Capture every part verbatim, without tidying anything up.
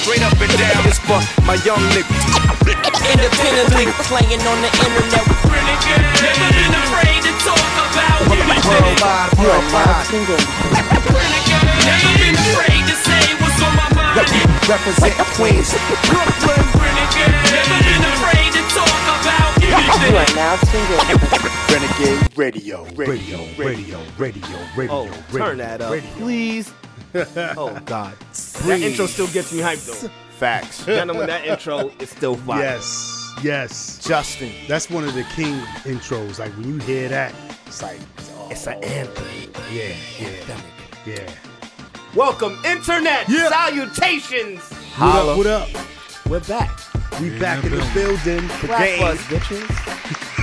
straight up and down. It's for my young niggas. Independently playing on the internet. Renegade, never been afraid to talk about anything. Worldwide, worldwide. Renegade, never been afraid to say what's on my mind. Represent Queens. Brooklyn. Renegade, never been afraid to talk about anything. You are now tuned in. Renegade Radio, radio, radio, radio, radio. Oh, turn that up, please. Oh, God. That intro still gets me hyped, though. Facts. Gentlemen, that intro is still fire. Yes, yes. Justin. That's one of the king intros. Like when you hear that, it's like, oh, It's an anthem. yeah, yeah, yeah. Welcome, Internet. Yeah. Salutations. What up, what up? We're back. We back in the building. Clap game. us, bitches.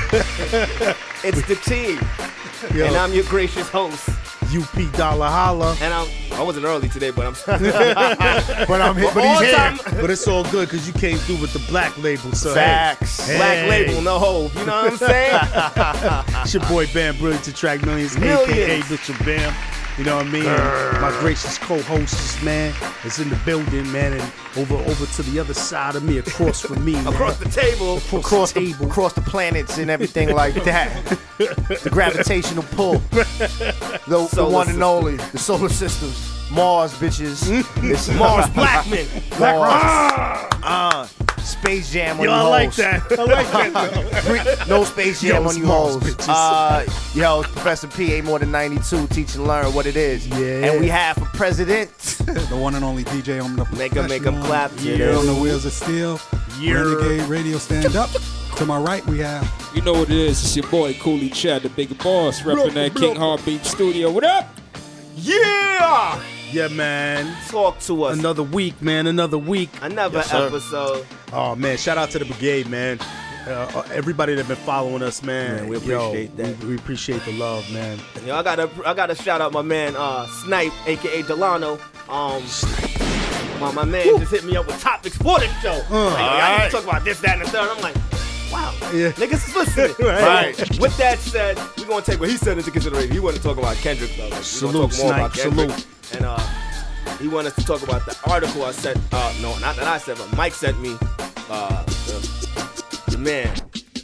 It's the team. Yo, And I'm your gracious host. U P Dollar Holla. And I'm, I wasn't early today, but I'm But I'm here. But all he's here. time But it's all good because you came through with the black label. So Facts. Hey. black label, no hope. You know what I'm saying? It's your boy Bam Brilliant to Track Millions, Millions. a k a. Mitchell Bam. You know what I mean? And my gracious co-hostess, man, is in the building, man, and over over to the other side of me, across from me. man. Across the table. Across, Across the the, table. across the planets and everything like that. The gravitational pull. The, the Solar one system. and only. The solar systems. Mars, bitches. It's Mars Blackman. Mars. Uh, Space Jam on Yo, you I like hoes. that. I like that, though. No Space Jam Yo, on you Mars, hoes. bitches. Uh, yo, it's Professor P, A more than ninety-two, teach and learn what it is. Yeah. And we have for president. The one and only D J on the Make 'em- make 'em professional, clap. Yeah, on the wheels of steel. Yeah. Renegade Radio stand up. To my right, we have You know what it is. It's your boy Cooley Chad, the big boss, repping that King Heartbeat Studio. What up? Yeah. Yeah, man. Talk to us. Another week, man. Another week. Another Yes, sir. episode. Oh, man. Shout out to the brigade, man. Uh, everybody that been following us, man. Man, we Yo, appreciate that. We, we appreciate the love, man. Yo, I gotta, I gotta shout out my man uh, Snipe, aka Delano. Um, my, my man just hit me up with topics for the show. like, yo, I need to talk about this, that, and the third. I'm like, wow, Yeah. niggas is listening. Right. So, with that said, we're gonna take what he said into consideration. He wanted to talk about Kendrick, though. Like, Salute, we're gonna talk more about Snipe, Kendrick. salute. And uh, he wanted us to talk about the article I sent. Uh, no, not that I said, but Mike sent me. Uh, the, the man,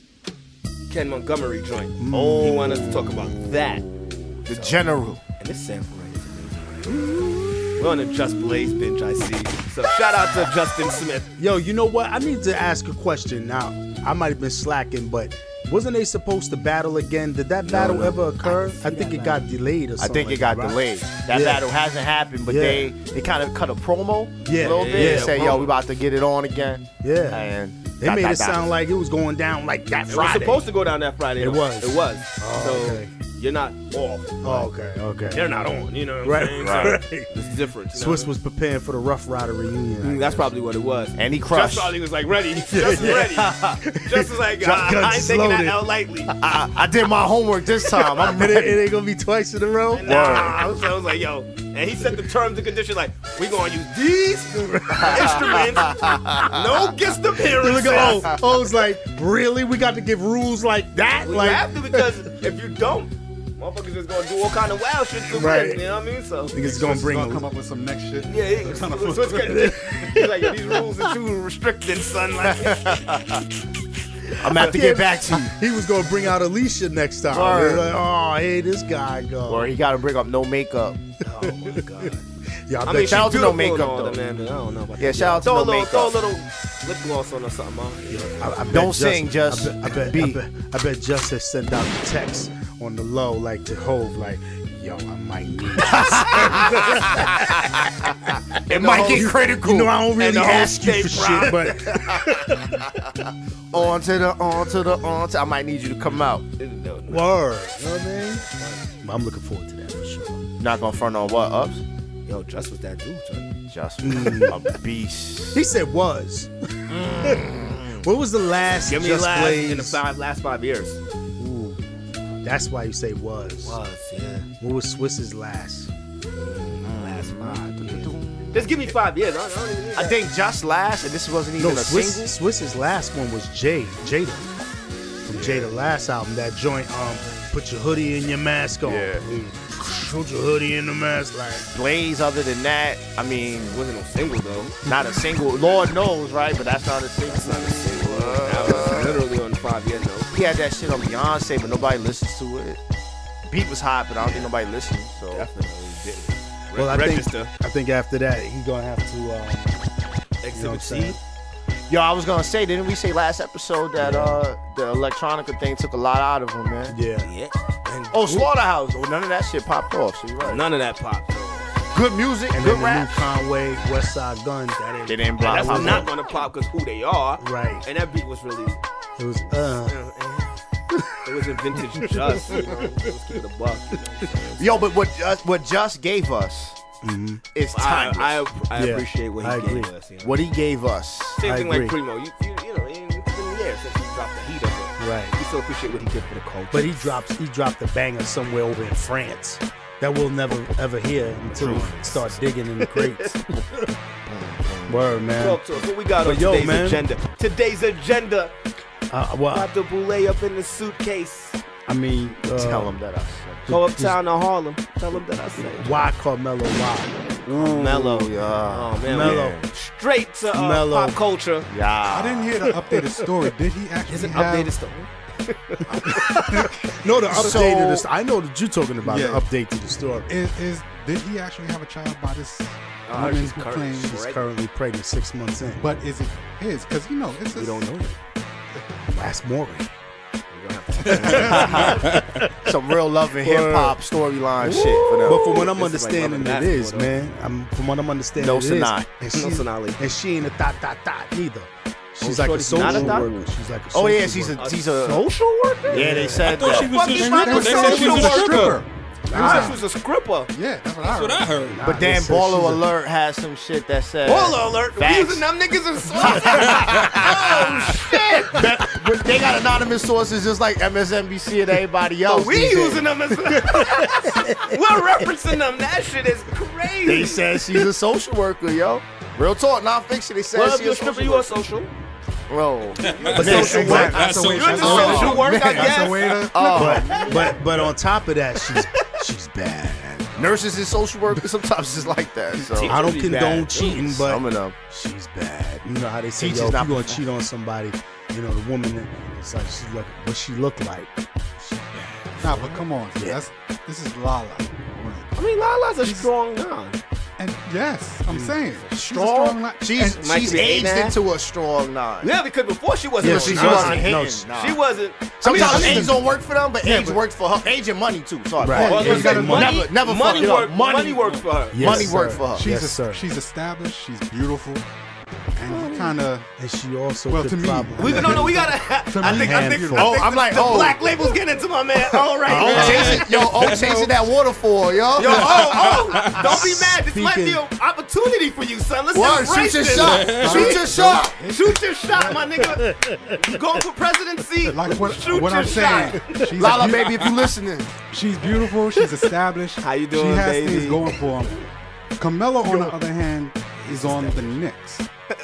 Ken Montgomery joint. Oh, he wanted us to talk about that. The general. And this sample right is amazing. We're on a Just Blaze binge, I see. So shout out to Justin Smith. Yo, you know what? I need to ask a question. Now, I might have been slacking, but wasn't they supposed to battle again? Did that battle no. ever occur? I, think it got delayed or I something. think it like got that, right? delayed. That Yeah. battle hasn't happened, but Yeah. they they kind of cut a promo Yeah, a little yeah, bit yeah, and say, yo, promo. we about to get it on again. Yeah. And They dot, made dot, it dot. sound like it was going down like that It was Friday. supposed to go down that Friday. It though. was. It was. Oh, so okay. you're not off. Oh, okay, okay. They're not on. You know what Right, I'm saying? right. So it's different. You know? Swiss was preparing for the Rough Rider reunion. I Mm, That's guess. probably what it was. And he Just crushed. probably was like ready. Just ready. Just was like, Just I, I guns ain't taking that loaded. out lightly. I, I did my homework this time. I'm It, ain't- ready. it ain't gonna be twice in a row. Nah, so I was like, yo. And he set the terms and conditions like, we gonna use these instruments. No guest appearances. Look at oh, oh, it's like really? We got to give rules like that? We like have to, because if you don't, motherfuckers is gonna do all kind of wild shit to Right. win. You know what I mean? So niggas gonna bring gonna a- come up with some next shit. yeah, he, They're trying to Swiss flip getting- it. he's like, yo, these rules are too restricted, son. Like, I'm gonna have to get back to you. He was gonna bring out Alicia next time. Word. Like, oh, hey, this guy go. Or he got to bring up no makeup. oh my god. Yeah, I, I bet mean, you- shout out she's to No beautiful and Makeup, all though. that, man, but I don't know about Yeah, that. shout out to throw No a little, Makeup. Throw a little lip gloss on or something, man. I, I bet Don't sing, just I bet, I bet, be. I bet, I bet Justice sent out the text on the low, like to Hove, like, yo, I might need this. It might get critical. You know, I don't really the whole ask you for state shit, but On to the, on to the, on to. I might need you to come out. word. You know what I mean? I'm looking forward to that for sure. Not gonna front on what ups. Yo, Just was that dude, son. Just a beast. He said was. What was the last Give me Just last Blaze? in the five, last five years. Ooh, that's why you say was. Was, yeah. What was Swiss's last? Last five years. Just give me five years. I don't, I don't even need I that. think just last, and this wasn't even No, a Swiss, single. Swiss's last one was Jade, Jada. From Jada last album, that joint, um, put your hoodie and your mask on. Yeah. Mm. put your hoodie in the mask, like. Blaze, other than that, I mean, Wasn't no single though. not a single. Lord knows, right? But that's not a single. It's not a single. That was literally on the five year note. He had that shit on Beyonce, but nobody listens to it. Beat was hot, but I don't think nobody listened. So Definitely didn't. Re- Well, I register. think I think after that he gonna have to. Um, you know what Exhibit I'm C. saying? yo, I was gonna say, didn't we say last episode that uh the electronica thing took a lot out of him, man? Yeah. Yeah. And Oh, Slaughterhouse. Oh, none of that shit popped off. So you're right. none of that pop. Good music, And good then the rap. new Conway, West Side Gun. That ain't. They didn't block That's pop not off. gonna pop because who they are. Right. And that beat was really. It was. Uh. It wasn't vintage just. You know, let's keep it a buck. You know? Yo, but what Just, what Just gave us is I, timeless. I, I Yeah, appreciate what he I gave agree. us. You know? what he gave us. Same I thing agree. like Primo. You, you, you know, it's been years since he dropped the heater, but Right. we still appreciate what he did for the culture. But he drops. He dropped a banger somewhere over in France that we'll never ever hear until we start digging in the crates. Word, man. Talk to us. What we got But on yo, today's man. agenda? Today's agenda. Uh, well, Got the boule up in the suitcase. I mean, uh, Tell him that I said. Go uptown to Harlem. Tell him that I said. why Carmelo? Why? Mellow. yeah. Oh man, Mellow. we- straight to uh, Mellow. pop culture. Yeah. I didn't hear the updated story. Did he actually Is it have? updated stuff? No, the update So- to this. I know that you're talking about Yeah. the update to the story. Is, is did he actually have a child by this Uh, woman she's who current- claims? She's Correct. currently pregnant, six months in. But is it his? Because you know, it's We a, don't know yet. Ask Maury. Some real love and hip hop storyline shit for them. But from what I'm This is like understanding, Love and it is, Basketball, man. I'm, from what I'm understanding, No it is. Sinai. And No she, Sinai. and she ain't a thot thot thot neither. She's Oh, like a shorty's not a social thot? worker. She's like a Oh social yeah, she's worker. a she's a social worker. yeah. They said thought she that. was Fuck just is They, my they said she social was a worker? stripper. I thought she was a scripper. Yeah, that's what I That's heard. what I heard. Nah, But they then said Baller she's a- Alert has some shit that said. Baller alert. We Facts. using them niggas as sources. Oh shit. But they got anonymous sources just like M S N B C and everybody else. But we these days. using them as we're referencing them. That shit is crazy. They said she's a social worker, yo. Real talk, non-fiction. They said well, if she's you're a a stripper, social you are worker. social. Bro. But Man, then- social exactly. work. That's a way. You're the That's a way. social work, I That's guess. a way to. Oh, But but on top of that, she's she's bad. nurses and social workers sometimes it's like that. So I don't She's condone bad. cheating, but some of them. she's bad. You know how they say, Teachers yo, if not you gonna cheat on somebody, you know the woman. It's like she look what she look like. She's bad. Nah, but come on. That's this is Lala. I mean, Lala's a strong nine. And yes, I'm saying she's a Strong. strong li- She's and- Might she's be eight aged now. into a strong nine. Yeah, because before she wasn't Yeah, a she- she nine. wasn't no, hitting. she- nah. She wasn't. Sometimes I mean, age don't work for them, but Yeah, age but- works for her. Age and money too. Sorry, Right. Well, Well, age because and money, never, never money fuck it up. work. Money, Money works for her. Yes, money sir. works for her. She's Yes, a, sir. she's established. She's beautiful, and kind of. And she also Well, could to me- probably. We no, no, we gotta. To I me, think, I think, handful. I Oh, think I'm the, like, the oh. black label's getting into my man. All right, Oh, man. chasing, yo, oh, chasing that waterfall, yo. Yo, oh, oh, don't be mad. This might be Speaking- an opportunity for you, son. Let's Word, embrace shoot your this. shot. Shoot your shot. Shoot your shot, my nigga. You going for presidency? Like what, Shoot what your I'm saying. shot. She's Lala, beau- baby, if you listening. She's beautiful. She's established. How you doing, She has baby? things going for him. Carmelo, on the other hand, is on the Knicks.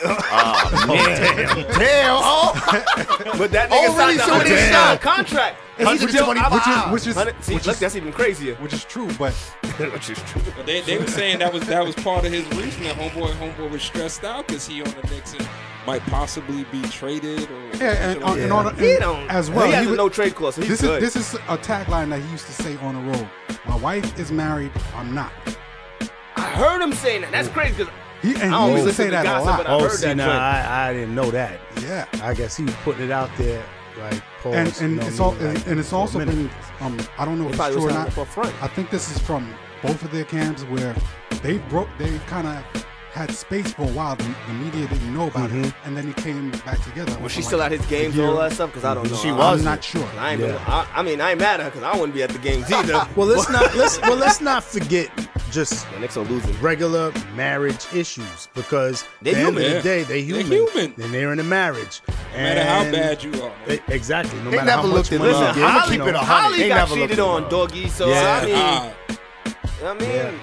Damn, oh. But that Oh, nigga really? signed So a they hundred signed- contract. And he's one still hundred Which twenty-five. is, which is, Hundred- See, which look, is, that's even crazier. which is true, but Which is true. But they, they were saying that was that was part of his reason that homeboy homeboy was stressed out because he on the Knicks and might possibly be traded or yeah, and, something and, like all the, He and don't. as well. He has a would- no trade clause, so he's this good. is this is a tagline that he used to say on the road. My wife is married. I'm not. I heard him saying that. That's crazy because He, and he I always used to listen say to that a gossip, lot. but I Oh, heard see, that nah, joint. I, I didn't know that. Yeah. I guess he was putting it out there, like, pause, and and you know, it's all meaning, and, like, and it's for a also minute. been um I don't know he if it's probably true was or having not. it for front. I think this is from both of their camps where they broke they kind of had space for a while. The, the media didn't know about it, and then he came back together. Was she for still like at his a games year. and all that stuff? Because I don't know. She I, was. I'm not sure. I ain't. Yeah. Been, I, I mean, I ain't mad at her because I wouldn't be at the games either. Well, let's not let's well let's not forget just The Knicks are losing. regular marriage issues because They're at the end human. of the Yeah. day they They're human. human. And they're in a marriage. no matter how And- bad you are. E- exactly. No They matter never how looked much at money love. you I'ma get, keep you know. it a hundred. Holly They got never looked cheated at on, love. doggy. So Yeah. I mean, Ah, I mean,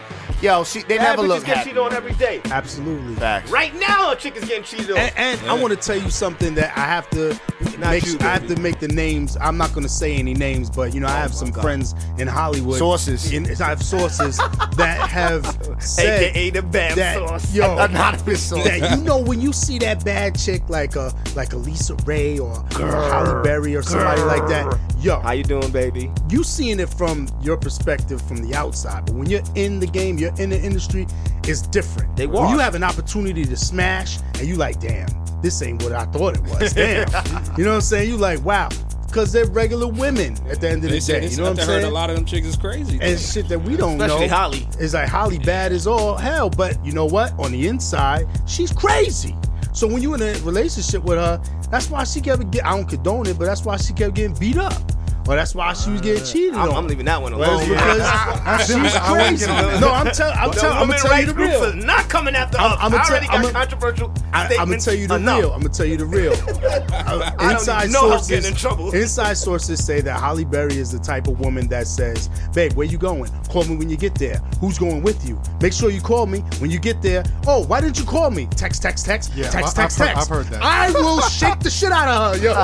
Yo, she they Bad never bitches look get happy. cheated on every day. Absolutely. Facts. Right now, a chick is getting cheated on. And, and I want to tell you something that I have to Not make. you, I have baby. to make the names. I'm not going to say any names, but you know, I have some God. friends in Hollywood. Sources. In, I have sources that have said A K A the Bam that, Sauce. yo, Anonymous source. that you know when you see that bad chick like a like a Lisa Ray or, or Halle Berry or somebody like that, yo, How you doing, baby? you seeing it from your perspective from the outside, but when you're in the game, you're in the industry, it's different. They when you watch. have an opportunity to smash and you like, damn, this ain't what I thought it was. Damn. You know what I'm saying? You like, wow. Because they're regular women at the end of They the said day. it's, You know I what I'm heard saying? a lot of them chicks is crazy. And shit that we don't Especially know. Holly. Is like Holly bad as all hell, but you know what? On the inside, she's crazy. So when you in a relationship with her, that's why she kept get. I don't condone it, but that's why she kept getting beat up, or that's why she was getting cheated I'm, on. I'm leaving that one Well, alone. it's because she's different. I wouldn't crazy. get on that. No, I'm telling. I'm The telling. I'm women gonna tell you rights the groups real. are not coming after I'm- us. I'ma I tell- already got I'ma- controversial I, I'm gonna statements tell you the enough. real. I'm gonna tell you the real. Uh, I don't inside even know how I'm sources. getting in trouble. Inside sources say that Holly Berry is the type of woman that says, "Babe, where you going? Call me when you get there. Who's going with you? Make sure you call me when you get there. Oh, why didn't you call me? Text, text, text. Yeah, text, I- text, I've heard- text. I've heard that. I will shake the shit out of her, yo.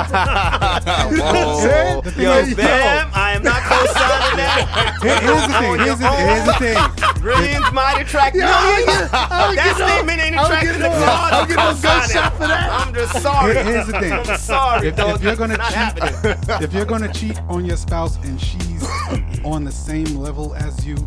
You know what I'm saying? The thing Yo, is- Bam, I am not co-signing that. Here- here's the thing. Here's the, here's the thing. Brilliance might attract Yeah, millions. I don't That get no- statement ain't I don't attracting get the no- crowd. I don't get no I'm co-signing gunshot it. for that. I'm just sorry. Here- here's the thing. I'm sorry, If, dog. if you're gonna Not cheat, happening. if you're gonna cheat on your spouse and she's on the same level as you,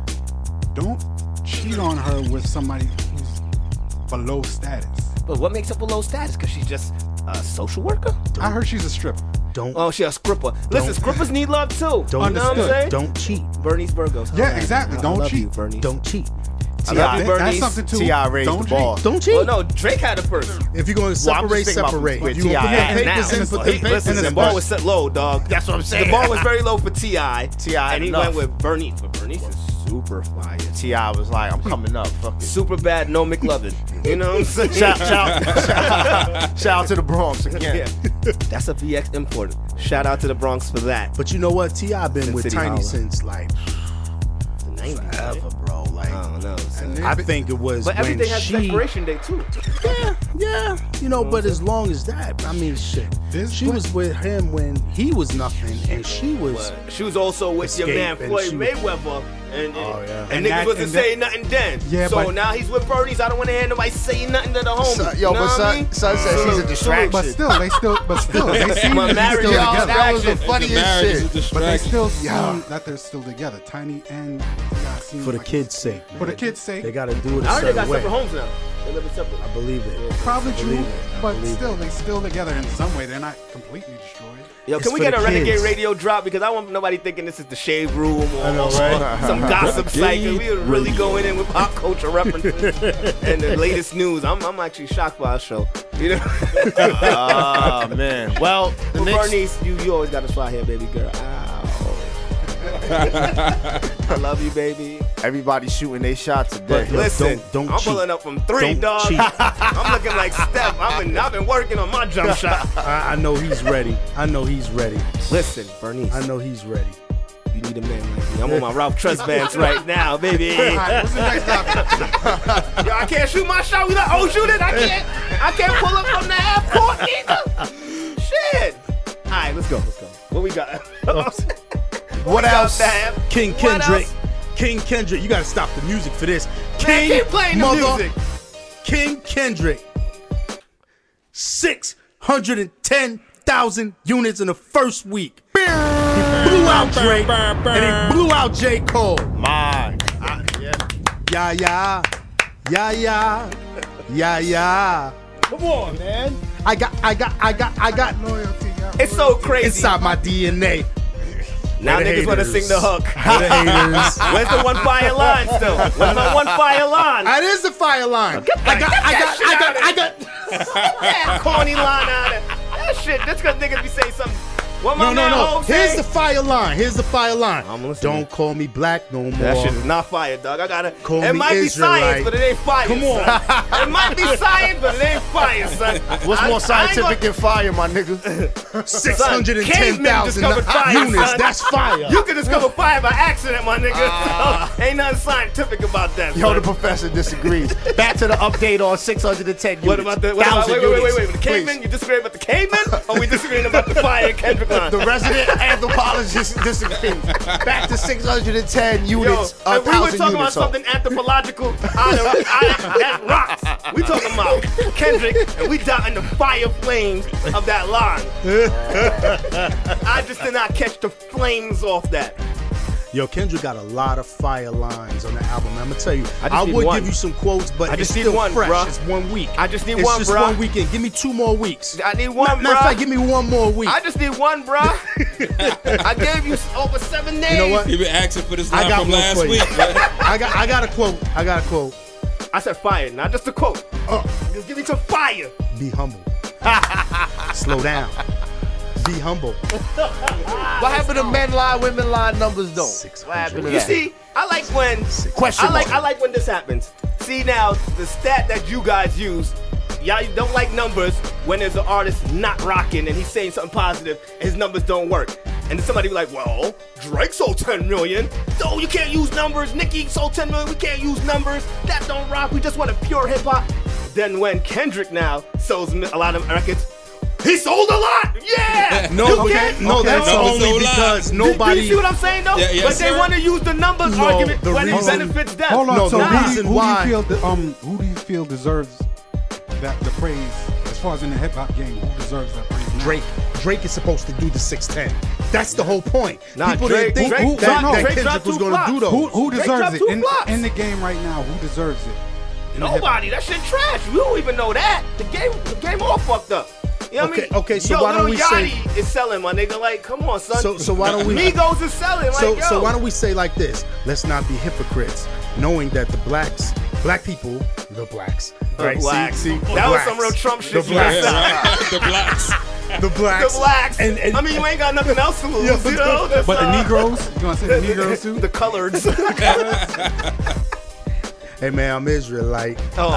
don't cheat on her with somebody who's below status. But what makes her below status? Because she's just a social worker? I heard she's a stripper. Don't, Oh, she's a stripper. Listen, strippers need love too. don't, You know what I'm Understood. saying? don't cheat. Bernice Burgos. Yeah, All right. exactly. I- I Don't love cheat. you, Bernice. Don't cheat. I love you, That- Bernice. That's something too. T I raised Don't the cheat. bar. Don't cheat. Well, no, Drake had it first. If you're going to Well, I'm separate, just thinking about separate. where If you T I gonna put at them now. papers in, put them He- papers listen, in. the bar was set low, dog. That's what I'm saying. The bar was very low for T I T I and he enough. went with Bernice. But Bernice is super fire. T I was like, I'm coming up. Fuck it. Super bad, no McLovin. You know what I'm saying? Shout, shout, shout, shout out to the Bronx again. Yeah. That's a V X import. Shout out to the Bronx for that. But you know what? T I been Sin with City Tiny Holla. since like The nineties, forever, right? bro. Like I don't know. son. I think it was But when everything has she. expiration date too. Yeah, yeah. You know, but as long as that, I mean, shit. This She was with him when he was nothing, and she was. But she was also with your Escape, man and Floyd she was- Mayweather, and, and, Oh, yeah. and, And niggas that- wasn't and that- saying nothing then. Yeah, so but- now he's with Bernie's. I don't want to hear nobody saying nothing to the homie. Son, yo, you know but what I son, mean? son says she's a distraction. But still, they still, but still, they seem My to be marriage, still Yo, y'all, together. that was the distraction. funniest marriage is a shit. But they distraction. still Yeah. seem that they're still together. Tiny and T.I. seem For the like- kids' sake. For the kids' sake, They got to do it a I heard they got certain way. separate homes now. They live in separate. I believe it. probably I true, believe it. I but believe still, they still together in some way. They're not completely destroyed. Yo, It's can we for get the a Renegade kids. Radio drop? Because I want nobody thinking this is the Shade Room or, I know, or right? some gossip site. 'Cause we are really Radio. going in with pop culture references and the latest news. I'm, I'm actually shocked by our show. You know? Oh, man. Well, the But Knicks, Bernice, you, you always got to fly here, baby girl. Ow. I love you, baby. everybody's shooting their shots But today. Yo, listen, don't- don't I'm cheat. pulling up from three, Don't dog. cheat. I'm looking like Steph. I've been, I've been working on my jump shot. I, I know he's ready. I know he's ready. Listen, Bernice, I know he's ready. you need a man like me. I'm on my Ralph Tresvant right now, baby. All right, what's the next topic? Yo, I can't shoot my shot. We like, oh, shoot it. I can't. I can't pull up from the half court either. Shit. All right, let's go. Let's go. What we got? What we got, else? Bam? King What Kendrick. else? King Kendrick. You got to stop the music for this. Man, King keep playing the mother- music. King Kendrick. six hundred ten thousand units in the first week. He blew out Drake and he blew out J. Cole. My. Yeah, yeah. Yeah, yeah. Yeah, yeah. Come on, man. I got, I got, I got, I got Loyalty. got It's so loyalty. crazy. inside my D N A. Now Where the niggas want to haters? sing the hook. For the haters. Where's the one fire line still? Where's my one fire line? That is the fire line. I got, I got, I got, I got. That corny line out of that shit. Just because niggas be saying something What my No, no, man no. Hov Here's say? the fire line. Here's the fire line. I'm listening. Don't call me black no more. That shit is not fire, dog. I gotta. Call it me might be Israelite. science, but it ain't fire. Come on. son. It might be science, but it ain't fire, son. What's I- more I ain't scientific gonna- than fire, my nigga? six hundred ten cavemen thousand discovered fire, units. son. That's fire. You can discover fire by accident, my nigga. So, ain't nothing scientific about that. Yo, son. the professor disagrees. Back to the update on six hundred ten units. What about the? What about, Thousand wait, wait, wait, wait, units. wait. The cavemen? You disagree about the cavemen, or we disagreeing about the fire in Kendrick Line? The resident anthropologist disagrees. Back to six hundred ten Yo, units. A if we were thousand talking about units. something anthropological, I don't, I, that rocks. We talking about Kendrick, and we down in the fire flames of that line. I just did not catch the flames off that. Yo, Kendrick got a lot of fire lines on the album. I'm gonna tell you, I just I, need would one. give you some quotes, but I it's just need still one, fresh. bruh. It's one week. I just need it's one, just bruh. one weekend. Give me two more weeks. I need one, Matter of bruh. fact, give me one more week. I just need one, bruh. I gave you over seven days. You know what? He been asking for this I line got from one last for you. week. man. I got, I got a quote. I got a quote. I said fire, not just a quote. Uh, Just give me some fire. be humble. Slow down. Be humble. What happened to men lie, women lie numbers though? six What happened to You that? see, I like when Question I like mark. I like when this happens. See now, the stat that you guys use, y'all don't like numbers when there's an artist not rocking and he's saying something positive and his numbers don't work. And then somebody be like, well, Drake sold ten million. No, you can't use numbers. Nicki sold ten million. We can't use numbers. That don't rock. We just want a pure hip hop. Then when Kendrick now sells a lot of records, he sold a lot. Yeah. No, You but can't- no, Okay, that's numbers only don't lie. because Do- nobody. Do you see what I'm saying though? Yeah, yes, but they sir. want to use the numbers No, argument the when it reason- benefits them. Hold on. No, so the who, do reason you, who why- do you feel the, um who do you feel deserves that the praise as far as in the hip hop game? Who deserves that praise? now? Drake. Drake is supposed to do the six ten. That's the whole point. Nah, People Drake- didn't think Drake- who, that, Drake- that Drake Kendrick dropped was two going to do flops. those. Who who Drake deserves dropped it two in, flops. in the game right now? Who deserves it? In the hip hop? Nobody. That shit trash. We don't even know that. The game, the game all fucked up. You know what I Okay, mean? okay, so yo, why don't Lil we say- Yachty is selling, my nigga. Like, come on, son. So- so why don't we- Migos is selling. Like, So, yo. so why don't we say like this? Let's not be hypocrites, knowing that the blacks, black people, the blacks, right? blacks. See, see, the That was blacks, some real Trump shit The you blacks, Yeah, right. The blacks. the blacks, the blacks. and, and I mean, you ain't got nothing else to lose, Yeah, you but know? the- Just, But the uh, Negroes, you want to say the Negroes too? the coloreds. hey man, I'm Israelite. Oh,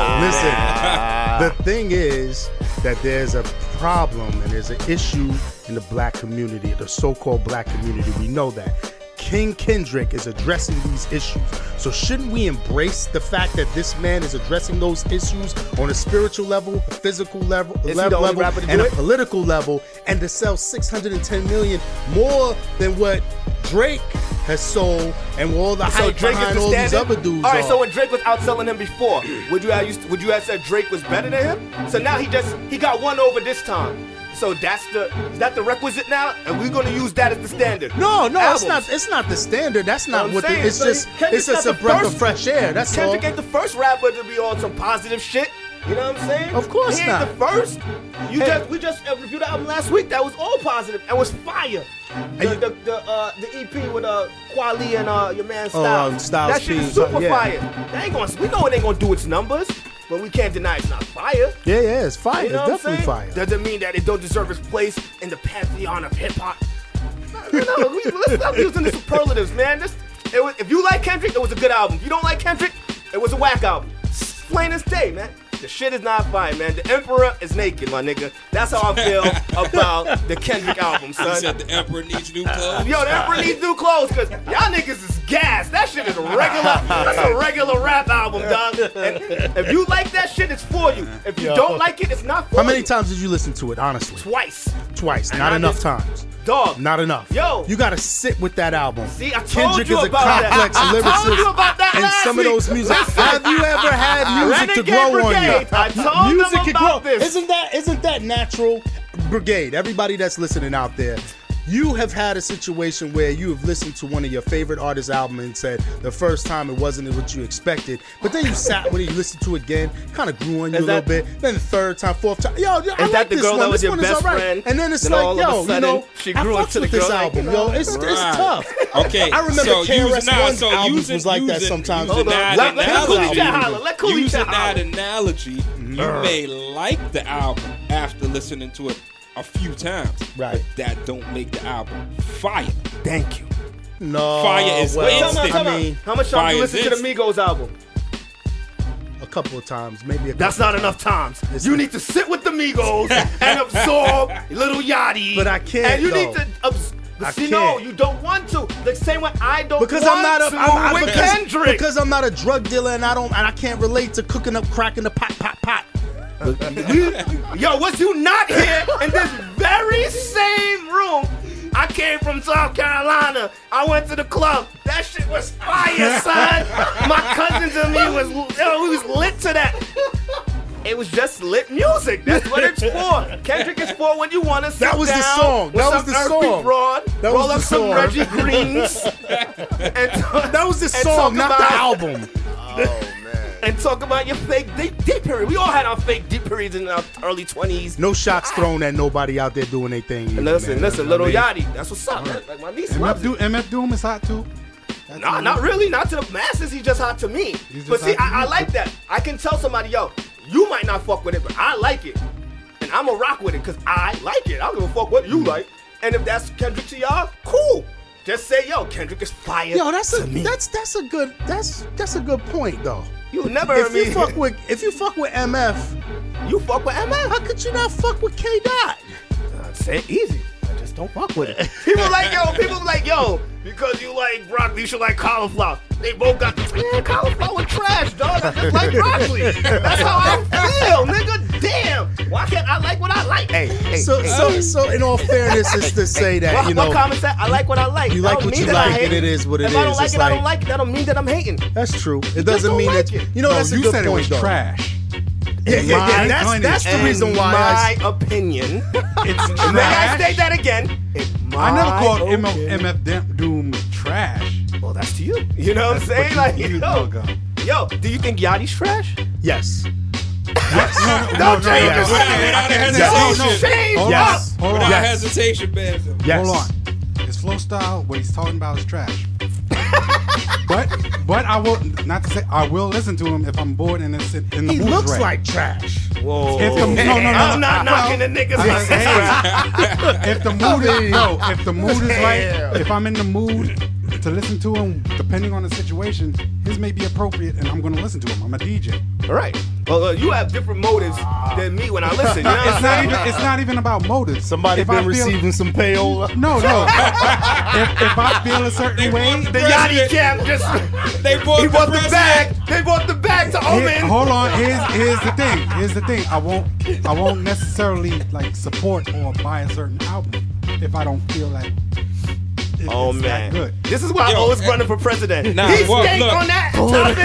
Listen, the thing is that there's a problem and there's an issue in the black community, the so-called black community. We know that. King Kendrick is addressing these issues. So shouldn't we embrace the fact that this man is addressing those issues on a spiritual level, a physical level, Is he level, the only level rapper to and do a it? political level, and to sell six hundred ten million more than what Drake has sold and all the So hype Drake is behind the all these standard. other dudes All right, are. so when Drake was outselling him before, would you have used, would you have said Drake was better than him? So now he just he got one over this time. So that's the is that the requisite now, and we're gonna use that as the standard. No, no, Albums. it's not. It's not the standard. That's not I'm what. saying, The, it's so just. Kendrick's It's just not a the breath first- of fresh air. That's Kendrick all. ain't the first rapper to be on some positive shit. You know what I'm saying? Of course he ain't not. the first. You just we just uh, reviewed the album last week. That was all positive and was fire. The you- the, the, uh, the E P with uh Kweli and uh your man Oh, Styles. uh, Styles that shit P, is super yeah. fire. That ain't gonna. We know it ain't gonna do its numbers, but we can't deny it's not fire. Yeah, yeah, it's fire. You know it's what I'm definitely saying? fire. Doesn't mean that it don't deserve its place in the pantheon of hip hop. No, no, we, let's stop using the superlatives, man. This, it was, if you like Kendrick, it was a good album. If you don't like Kendrick, it was a whack album. It's plain as day, man. The shit is not fine, man. The Emperor is naked, my nigga. That's how I feel about the Kendrick album, He son. said the emperor needs new clothes. Yo, the Emperor needs new clothes, cause y'all niggas is gas. That shit is a regular, that's a regular rap album, dog. And if you like that shit, it's for you. If you Yo. don't like it, it's not for How you. many times did you listen to it? Honestly, Twice. twice. And Not I enough just- times. Dog. Not enough. Yo. you gotta sit with that album. See, I told Kendrick you is a about that. complex I told lyricist, you about that and last some of week. those music. Listen. Have you ever had music to Renegade grow Brigade. on you? I told music them can about grow. this. Isn't that isn't that natural? Brigade, everybody that's listening out there, you have had a situation where you have listened to one of your favorite artists' album and said the first time it wasn't what you expected, but then you sat with it, you listened to it again, kind of grew on you Is a that- little bit. Then the third time, fourth time, yo, yo I Is that like the this girl one. that was This your one is best all right. friend? And then it's Then like, all of a yo, you sudden, know, she I grew fucks into with the this girl like, album, you yo. know, It's, it's right. tough. Okay, I remember so K R S using now, One's so albums using, was like that using, sometimes. Using Hold on. that Let- let analogy, Cooley Chat holler. Let Cooley using Chat that holler. analogy, you may like the album after listening to it a few times. Right. But that don't make the album fire. Thank you. No. Fire is well, instant. Tell me, tell I me, mean, how much Fire times you listen is to the instant. Migos album? a couple of times, maybe a couple That's not of enough times. It's- You need to sit with the Migos and absorb Little Yachty. But I can't, And you though. need to. Abs- I see, no, can't. you don't want to. The same way I don't Because want I'm not a to I'm, I'm, with because, Kendrick. because I'm not a drug dealer and I don't and I can't relate to cooking up crack in the pot pot pot. Yo, was you not here in this very same room? I came from South Carolina. I went to the club. That shit was fire, son. My cousins and me was, yo, we was lit to that. It was just lit music. That's what it's for. Kendrick is for when you want to sit That was the down song. with That was some the Earthy song. Broad, That roll was up the some song. Reggie Greens, and talk, That was the and song, talk not about- the album. and talk about your fake deep, deep period. We all had our fake deep periods in our early twenties. No shots thrown at nobody out there doing their thing. either, Listen, man. listen, I Little mean, Yachty. That's what's up. man. Like my niece M F, loves Do- it. M F Doom is hot too. That's Nah, what not it is. really. Not to the masses. He's just hot to me. He's just But see, hot to I, I you. like that. I can tell somebody, yo, you might not fuck with it, but I like it. And I'm going to rock with it because I like it. I don't give a fuck what Mm. you like. And if that's Kendrick to y'all, cool. Just say, yo, Kendrick is fire. Yo, that's to a me. that's that's a good that's that's a good point though. You never heard If me. you fuck with if you fuck with M F, you fuck with M F? how could you not fuck with K Dot? Uh, say it easy. I just don't fuck with it. People like, yo, people like, yo, because you like broccoli, you should like cauliflower. They both got the man, cauliflower trash, dog. I just like broccoli. That's how I feel, nigga. Damn. Why can't I like what I like? Hey, hey, So hey. so so in all fairness, is to say that what, you know what comment said? I like what I like. You That like don't what mean you that I like, hate and it is what it if I don't is. like It's it, I don't like- like it. That don't mean that I'm hating. that's true. It just doesn't don't mean like that it. you know No, that's a you good said it point was though. trash. Yeah, yeah, yeah. My That's opinion. that's the In reason why. my I, opinion, It's may I trash. state that again? In my I never called M F, opinion. M F Dem- Doom trash. Well, that's to you. You know what I'm saying? Like, you use yo, logo. yo, do you think Yachty's trash? yes. Don't change no, your no, mind. Without Yes. hesitation. Don't change Hold Yes. on. Hold Without on. Yes. hesitation, Benzo. Yes. Hold on. His flow style, what he's talking about is trash. but but I will not to say I will listen to him if I'm bored and it's in the He mood's looks right. like trash. Whoa. If the, no, no, no, I'm not well, knocking the niggas. I- like hey, if the mood is no, if the mood is right, Damn. if I'm in the mood to listen to him, depending on the situation, his may be appropriate, and I'm going to listen to him. I'm a D J. All right. Well, uh, you have different motives than me when I listen. You know what It's I'm not saying? even. It's not even about motives. Somebody If I been feel- receiving some payola. No, no. if, if I feel a certain way, The Yachty camp just. They bought He the bought the president. bag. They bought the bag to Here- Omen. hold on. Here's here's the thing. Here's the thing. I won't I won't necessarily like support or buy a certain album if I don't feel like it, Oh it's man, that good. this is why Yo, I always eh, running for president. Nah, he well, stank look. on that topic.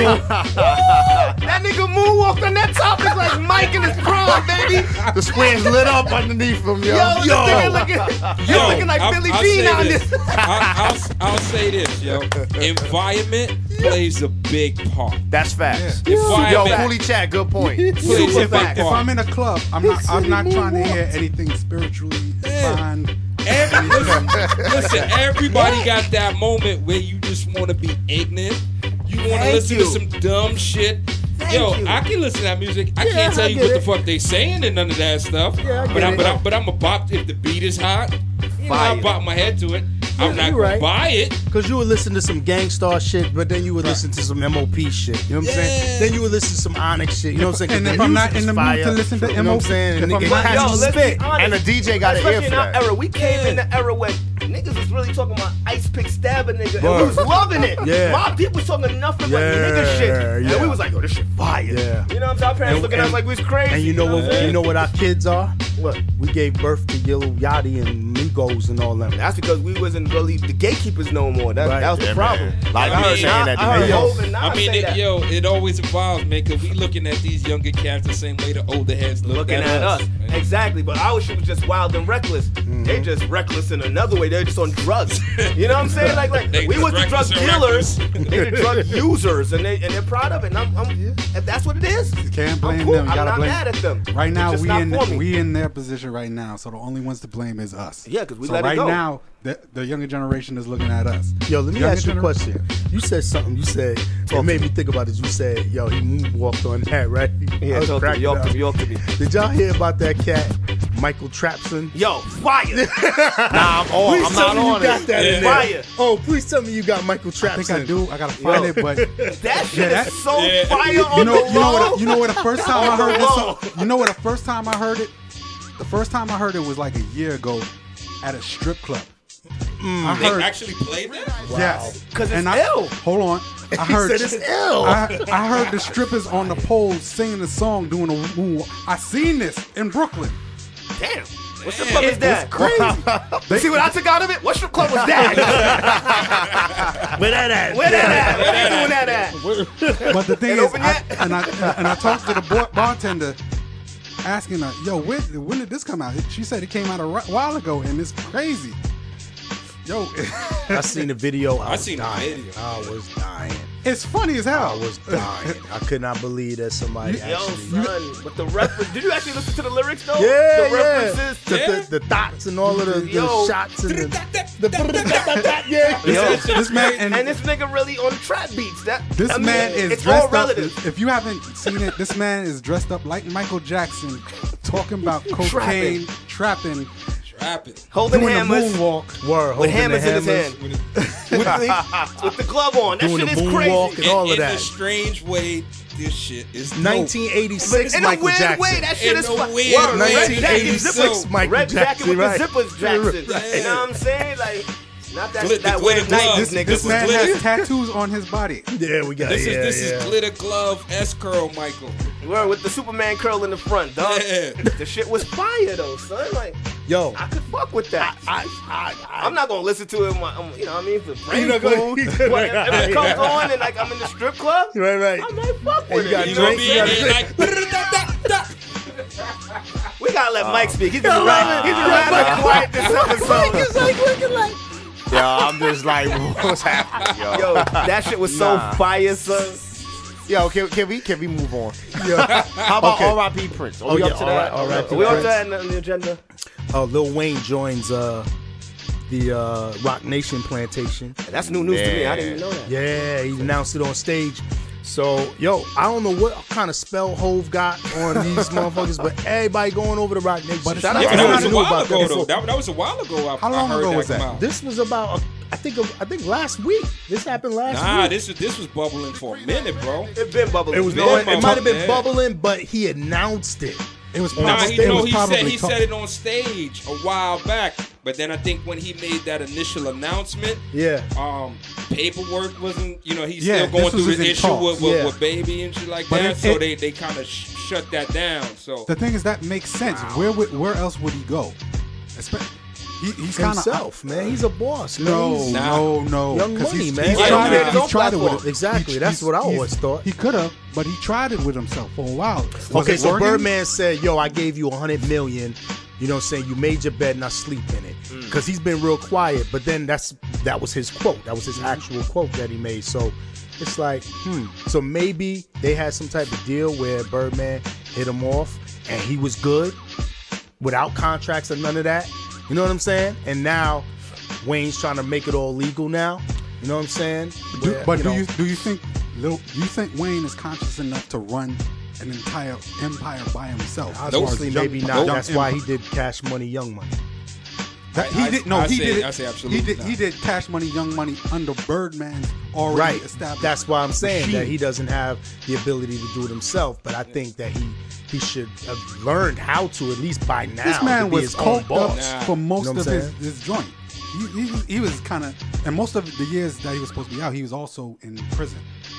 Woo! That nigga moonwalked on that topic like Mike in his prom, baby. The square's lit up underneath him, yo. Yo, this nigga looking, you're looking like I'll- Billie I'll Jean say out this. this. I'll, I'll, I'll say this, yo. Environment plays a big part. That's facts. Yeah. Yo, Environment Coolie Chat, good point. plays Super a big facts. If part. I'm in a club, I'm not I'm not trying to hear anything spiritually Yeah. defined. Every, listen, listen, everybody got that moment where you just want to be ignorant. You want to Thank listen you. to some dumb shit. Yo, you. I can listen to that music. I Yeah, can't tell I you get what it. the fuck they saying and none of that stuff. Yeah, I but get I'm it. but I'm but I'm a bop if the beat is hot. You know, I Fire. bop my head to it. I'm not you gonna right. buy it. Cause you would listen to some gangstar shit, but then you would listen to some M O P shit. You know what I'm Yeah. saying? Then you would listen to some Onyx shit. You know what I'm saying? 'Cause And the if I'm not music in the is mood fire. to listen to You know what I'm M O P, saying? if And I'm it not- has Yo, to let's spit. be honest. And the D J got an ear Especially for in our that. era, we came Yeah. in the era when niggas was really talking about ice pick stab a nigga, and Word. we was loving it. Yeah. My people was talking nothing but Yeah, nigga shit, and yeah. we was like, yo, this shit fire. Yeah. You know what I'm saying? Our parents And- looking at us and- like we was crazy. And you know what? what? I'm You know what our kids are? What? We gave birth to Yellow Yachty and Migos and all them. That's because we wasn't really the gatekeepers no more. That, Right. that was the Yeah, problem. man. Like I me heard, saying Nas- that to I heard me. Hov and Nas I mean, say it, that. yo, it always evolves, man. Cause we looking at these younger cats the same way the older heads look looking at us. Exactly, but our shit was just wild and reckless. Mm-hmm. They just reckless in another way. They're just on drugs. You know what I'm saying? Like, like They we just was the drug reckless and dealers. reckless. They the drug users, and they and they're proud of it. And I'm, I'm if that's what it is, You can't I'm blame cool. them. You I'm gotta not blame. mad at them. Right It's now, just we not in for me. we in their position right now. So the only ones to blame is us. Yeah, 'cause we so let it right go. now, the, the younger generation is looking at us. Yo, let me Younger ask you a gener- question. You said something. You said it made me think about it. You said, "Yo, he moonwalked on that, right?" I Yeah, was talk to me, cracking York up. to me, York to me. Did y'all hear about that cat Michael Trapson. Yo, fire. Nah, I'm, oh, Please I'm tell not me on you got it. that in Fire. there. Oh, please tell me you got Michael Trapson. I think I do. I gotta find Yo. it, but That shit Yeah, that- is so yeah. fire you on know, the you know low. what? You know what? The first time I On the heard this, low. song, you know what? The first time I heard it, the first time I heard it was like a year ago at a strip club. I They heard, actually played that? yes, 'Cause it's and I, ill. Hold on, I heard said it's ill. I, I heard the strippers on the pole singing the song, doing a moonwalk. I seen this in Brooklyn. Damn. What strip club is that? They- See what I took out of it? What strip club was that? Where that at? Where that at? Where they doing that at? But the thing Ain't is, open I, yet? and I and I talked to the bar- bartender, asking her, "Yo, when, when did this come out?" She said it came out a ri- while ago, and it's crazy. Yo, I seen the video. I, I was seen the dying. video. I was dying. it's funny as I hell. was dying. I could not believe that somebody Yo, actually. son, with the reference. Did you actually listen to the lyrics though? Yeah, The yeah. references. The, Yeah. the, the dots and all of the, the Yo. shots and the, the yeah. Yo, This man and, and this nigga really on trap beats. That this I mean, man is it's dressed all up. relative. If you haven't seen it, this man is dressed up like Michael Jackson, talking about cocaine, trapping, Trapping. Holding doing a hammers. moonwalk. Word, With holding hammers the in his hammers, hand. with, the, with the glove on. That doing shit the is moonwalk crazy. and all in, of in that. a strange way, this shit is dope. nineteen eighty-six In Michael a weird Jackson. way, that shit In is a fu- weird Word, way, Red it jacket, is zippers, so. Michael red jacket Jackson, with right. the zippers Jackson. Right. You know what I'm saying? Like, not that, Glit- the that glitter weird night gloves. this nigga This was man glitter. has tattoos on his body. Yeah, we got This yeah, is this yeah. is glitter glove S curl, Michael. Word, with the Superman curl in the front, dog. Yeah. The shit was fire though, son. Like, Yo, I could fuck with that. I, I, I, I'm not gonna listen to it. My, um, you know what I mean? For brain You're not gonna- food. Right, But if, if right. it comes on and like I'm in the strip club, right, right. I might fuck And with you it. got You know gonna drinks, be you in gotta there drink. like da-da-da-da-da. We gotta let Uh, Mike speak. He's been right. He's been rather quiet this episode. Yo, I'm just like, what's happening, yo? Yo, that shit was so Nah. fire, son. Yo, can, can we can we move on? Yeah. How about Okay. R I P Prince? Are Oh, we yeah, up to that? R I P Are we on Prince. that on the agenda? Uh, Lil Wayne joins uh, the uh, Rock Nation plantation. That's new news to me. I didn't even know that. Yeah, he announced it on stage. So, yo, I don't know what kind of spell Hove got on these motherfuckers, but everybody going over to Rock Nation. But it's Shout not- out Yeah, to that who was a knew while about ago that though. before. That, that was a while ago. I, How long I heard ago that was come that? out. This was about, I think, I think last week. This happened last Nah, week. this was this was bubbling for a minute, bro. It been bubbling. It was been no, it bubbling, might have been yeah. bubbling, but he announced it. It was Nah, probably, he, it no, was he said probably he co- said it on stage a while back. But then I think when he made that initial announcement, Yeah. um, paperwork wasn't, you know, he's Yeah, still going this was through the in issue talks. with, with, Yeah. with Baby and shit like But that. it- so it- they, they kind of sh- shut that down. So The thing is that makes sense. Where would, where else would he go? Espe- He, he's kind of Himself, man. He's a boss, man. No, He's- Nah. no, no. Young 'Cause money, he's, man. He's Yeah, tried he it. made his He's own tried it with platform. it. Exactly. He- That's he's- what I he's- always thought. He could have, but he tried it with himself for a while. Was Okay, it so working? Birdman said, yo, I gave you a hundred million. You know what I'm saying? You made your bed and I sleep in it. Because he's been real quiet. But then that's that was his quote. That was his actual quote that he made. So it's like, hmm. So maybe they had some type of deal where Birdman hit him off and he was good without contracts or none of that. You know what I'm saying? And now Wayne's trying to make it all legal now. You know what I'm saying? Do, Where, but do know, you do you think Lil, do you think Wayne is conscious enough to run an entire empire by himself? As far as Obviously, young- maybe not. young That's why empire? he did Cash Money, Young Money. That, I- he I- did no. I he say- did it. I say absolutely He did. not. He did Cash Money, Young Money under Birdman's already Right. established. That's why I'm saying that machine. he doesn't have the ability to do it himself. But I think that he he should have learned how to at least by now. This to man be was his own coked boss. up Nah. for most You know of what I'm his, saying? his joint. He, he, he was kind of, and most of the years that he was supposed to be out, he was also in prison.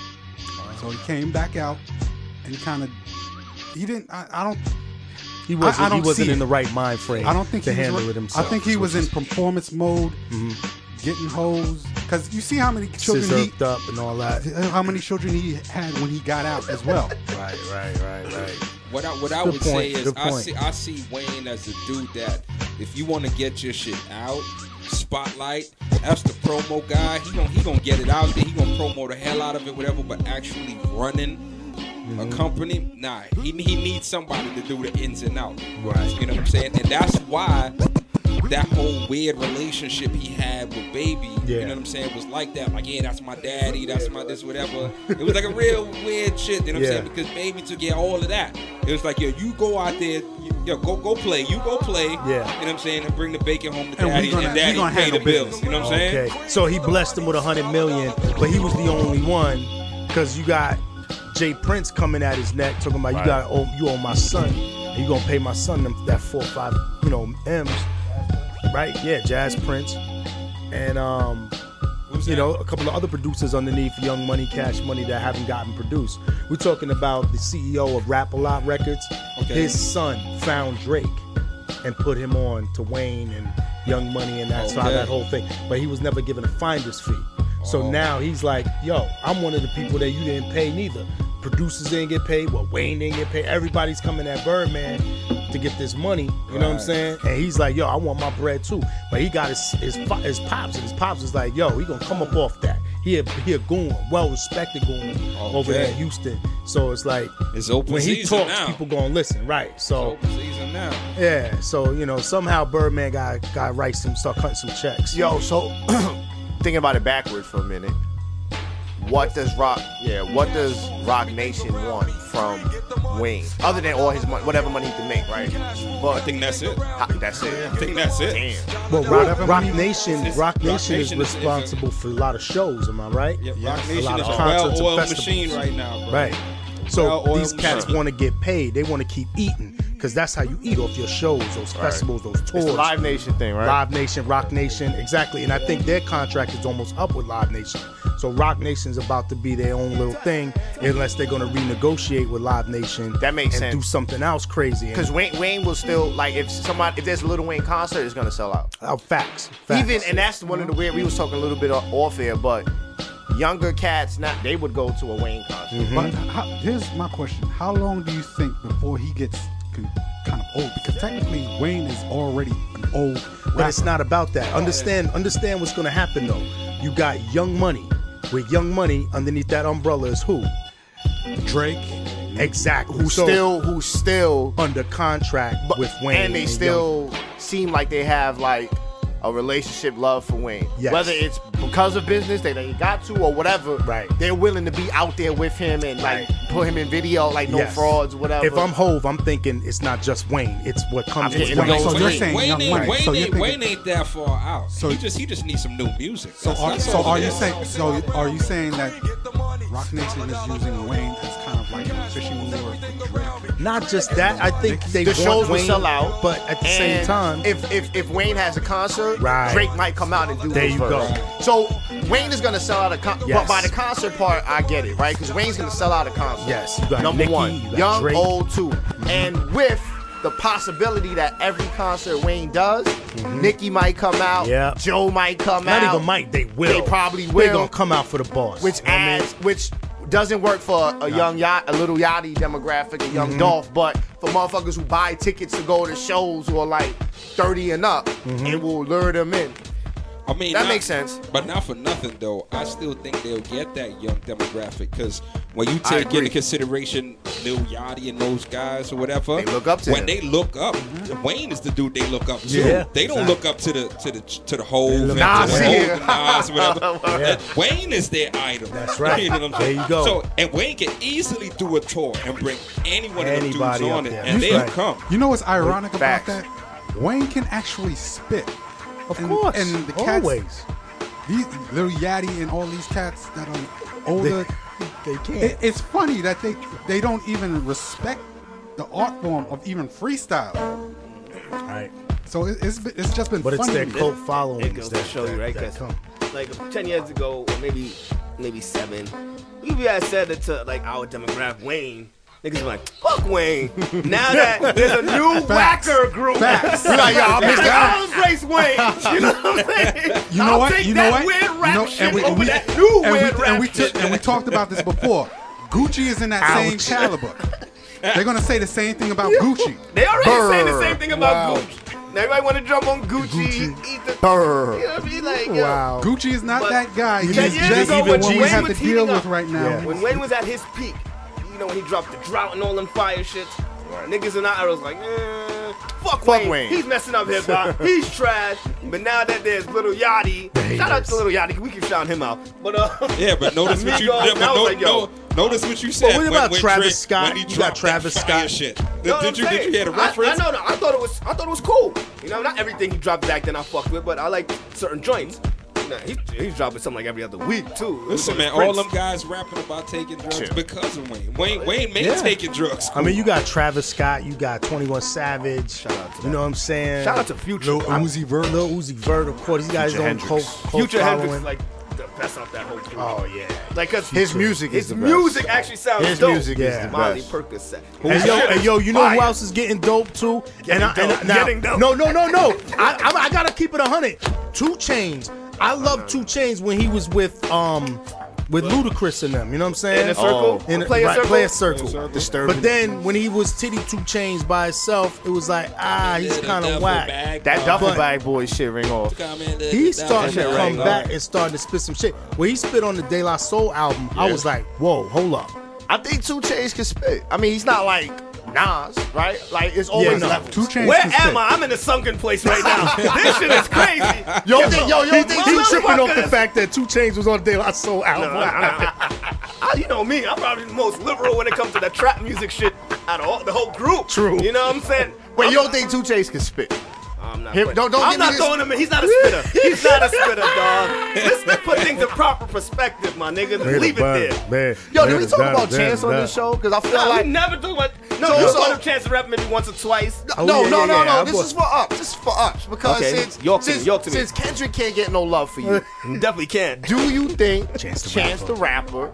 So he came back out, and he kind of, he didn't. I, I don't. He wasn't. I- I don't he wasn't see in it. the right mind frame. I don't think to he was handle re- it himself. I think he is was what in performance mode, getting hoes. Because you see how many you're- children he, scissored up and all that. how many children he had when he got out as well. Right, right, right, right. What I what I Good would point, say is good I point. see I see Wayne as a dude that if you want to get your shit out, spotlight, that's the promo guy. He gonna he gonna get it out there. He gonna promo the hell out of it, whatever. But actually running Mm-hmm. a company, nah, he he needs somebody to do the ins and outs. Right. You know what I'm saying? And that's why that whole weird relationship he had with Baby, Yeah. you know what I'm saying, was like that. Like, yeah, that's my daddy, that's my this, whatever. It was like a real weird shit, you know what Yeah. I'm saying? Because Baby took yeah, all of that. It was like, yo, you go out there, you, yo, go go play, you go play, Yeah. you know what I'm saying, and bring the bacon home to And we daddy, gonna- and we daddy gonna pay handle the bills, business. you know what I'm saying? Okay, so he blessed him with a hundred million, but he was the only one because you got Jay Prince coming at his neck talking about you Right. got oh, you owe my son, and you gonna pay my son them that four or five you know M's, right? Yeah, Jazz Prince, and um. Who's You that? know, a couple of other producers underneath Young Money, Cash Money that haven't gotten produced. We're talking about the C E O of Rap-A-Lot Records. Okay. His son found Drake and put him on to Wayne and Young Money, and that's how Okay. that whole thing. But he was never given a finder's fee. So Oh. now he's like, yo, I'm one of the people that you didn't pay neither. Producers didn't get paid. Well, Wayne didn't get paid. Everybody's coming at Birdman to get this money. You know what I'm Right. saying? And he's like, yo, I want my bread too. But he got his his, fa- his pops, and his pops is like, yo, he gonna come up off that. He a, he a goon, well respected goon over there in Okay. Houston. So it's like It's open when he season talks, now. people gonna listen, right? So Open season now. yeah, so you know somehow Birdman got got right some start cutting some checks. Yo, so thinking about it backwards for a minute. What does Rock? Yeah, what does Rock Nation want from Wayne, other than all his money, whatever money he can make, right? I But think that's it. ha- that's it. I think that's it. Damn. Well, Whatever Rock, Rock money- Nation, It's- Rock Rock Nation is Nation is- is a- responsible for a lot of shows. Am I right? Yeah, Yes. Rock A Nation lot is of a concerts and well-oiled festivals. machine right now, bro. Right. So Well-oiled these cats machine. want to get paid. They want to keep eating because that's how you eat off your shows, those festivals, those tours. It's the Live Nation thing, right? Live Nation, Rock Nation, exactly. And I think their contract is almost up with Live Nation. So Rock Nation's about to be their own little thing, unless they're going to renegotiate with Live Nation. That makes and sense. do something else crazy. Because Wayne, Wayne will still like if somebody if there's a Lil Wayne concert, it's gonna sell out. oh, facts, facts. Even and that's one of the weird. We was talking a little bit off air, but younger cats, not they would go to a Wayne concert. Mm-hmm. But how, here's my question: how long do you think before he gets con- kind of old? Because technically, Wayne is already an old rapper. But it's not about that. Understand, understand what's going to happen though. You got Young Money. With Young Money underneath that umbrella is who? Drake. Exactly. Who So, still who still under contract but, with Wayne, and they Young- still seem like they have like a relationship love for Wayne. Yes. Whether it's because of business that they got to or whatever, Right. they're willing to be out there with him and like Right. put him in video, like no Yes. frauds or whatever. If I'm Hove, I'm thinking it's not just Wayne. It's what comes I'm with hitting Wayne. those So Wayne, you're Wayne, saying Wayne, Young ain't, Money. Wayne, So you're ain't, thinking- Wayne ain't that far out. So- he just he just needs some new music. So That's- are, that's so all are it you is. saying? So are you saying that Rock Nation is using Wayne as kind of like a fishing lure for Drake? Not just that. I think they the want shows will Wayne, sell out, but at the same and time, if if if Wayne has a concert, Right. Drake might come out and do There it you first. go. So Wayne is gonna sell out a concert, Yes. but by the concert part, I get it, right? Because Wayne's gonna sell out a concert. Yes, you got number Nicki, one, you got young, Drake. old, too, and with the possibility that every concert Wayne does, Nicki might come out, Mm-hmm. Yeah. Joe might come not out, even Mike, they will. They probably They will. gonna come out for the boss. which You know what I mean? adds, which doesn't work for a young yacht, a little yachty demographic, a Mm-hmm. young Dolph, but for motherfuckers who buy tickets to go to shows who are like thirty and up, Mm-hmm. it will lure them in. I mean, That not- makes sense. But not for nothing though. I still think they'll get that young demographic because when you I take agree. into consideration Lil Yachty and those guys or whatever, They look up to when him. they look up, Wayne is the dude they look up to. Yeah, they don't exactly. look up to the to the to the whole and to the Nas, whole yeah. Nas or whatever. Yeah. Wayne is their idol. That's right. You know what I'm There saying? you go. So and Wayne can easily do a tour and bring any one of them dudes Anybody on up it, there. and That's they'll right. come. You know what's ironic Facts. about that? Wayne can actually spit. Of And- course, and the cats- always. These little Yachty and all these cats that are older. They, they can't. It, it's funny that they they don't even respect the art form of even freestyle. right. So it, it's been- it's just been But it's funny. their to me. cult following. It goes to show you, right? Because like ten years ago, or maybe maybe seven, we had said it to like our demographic, Wayne. Niggas were like, fuck Wayne. Now that there's a new Facts. whacker group, Facts. you're like, y'all, Mister I'll embrace Wayne. You know what I'm saying? You know I'll what? take You know that what? weird You rap know, shit over that new and weird we, rap and we shit. took and we talked about this before. Gucci is in that same Ouch. caliber. They're gonna say the same thing about Gucci. They already saying the Brr. same thing about Wow. Gucci. Now everybody want to jump on Gucci, Gucci. eat the. Brr. You know what I mean? Like, yo, Wow. Gucci is not But that guy. You He's just- years just ago even when what we Wayne have was to deal heating with up. right now. Yeah. When Wayne was at his peak, you know, when he dropped the drought and all them fire shits, niggas in our era was like, eh, fuck, Fuck Wayne. Wayne. He's messing up hip hop. He's trash. But now that there's Little Yachty, shout out to Little Yachty. We keep shouting him out. But uh, Yeah, but notice what you. Migos, Yeah, but I was no, like, yo. no, notice what you said. But what when- about when Travis Drake- Scott? when he You got dropped Travis that fire Scott. Shit. You Did, know what did I'm you did saying? you hear the I- reference? I, know, no, I thought it was, I thought it was cool. You know, not everything he dropped back then I fucked with, but I like certain joints. Nah, he, he's dropping something like every other week too. Listen, man, all them guys rapping about taking drugs Chill. because of Wayne. Wayne, Wayne made Yeah. taking drugs. I mean, you got Travis Scott, you got twenty-one Savage. Shout out to You that. know what I'm saying? Shout out to Future. Lil Uzi Vert. Lil Uzi Vert, of course. These guys Future don't Hendrix. cult, cult Future Hendrix following. is like the best out that whole group. Oh yeah. Like, cause His music his is the music best. actually sounds His dope. music is Yeah. the Molly best. Percocet. And yo, and yo, you know Fire. who else is getting dope too? Getting and I, and I, dope. now, Getting dope. No, no, no, no. I, I, I gotta keep it a hundred. Two Chainz. I love Two Chainz when he was with um with Ludacris and them. You know what I'm saying? In a circle? In a, Player right, circle? Player circle. Circle. Disturbing. But then when he was Titty Two Chainz by himself, it was like ah, he's kind of whack. that duffel But- bag boy shit ring off. He's starting shit to come right. back and starting to spit some shit. When he spit on the De La Soul album, I was like, whoa, hold up. I think Two Chainz can spit. I mean, he's not like Nas, right? Like it's always no. levels. Two Chainz Where can am spit. I? I'm in a sunken place right now. This shit is crazy. Yo, think, yo, yo, He, think he Two was tripping off the motherfuckers. fact that Two Chainz was on De La Soul album. No, no, no, no. I, you know me, I'm probably the most liberal when it comes to the trap music shit out of all, the whole group. True. You know what I'm saying? Wait, I'm, you don't think Two Chainz can spit? I'm not. Him- putting- don't- don't I'm give me not this- throwing him in. He's not a spitter. He's not a spitter, dog. Let's, let's put things in proper perspective, my nigga. Let's leave it there. Man, Yo, did we talk about Chance on this show? Because I feel No, like we never talk about. No, So- you so- saw him chance to rap maybe once or twice. Oh, no, yeah, no, yeah, no, yeah. no. I This bought- is for us. This is for us because Okay. since York to me, since, York to me. since Kendrick can't get no love for you, Definitely can't. do you think Chance the Chance Rapper. the Rapper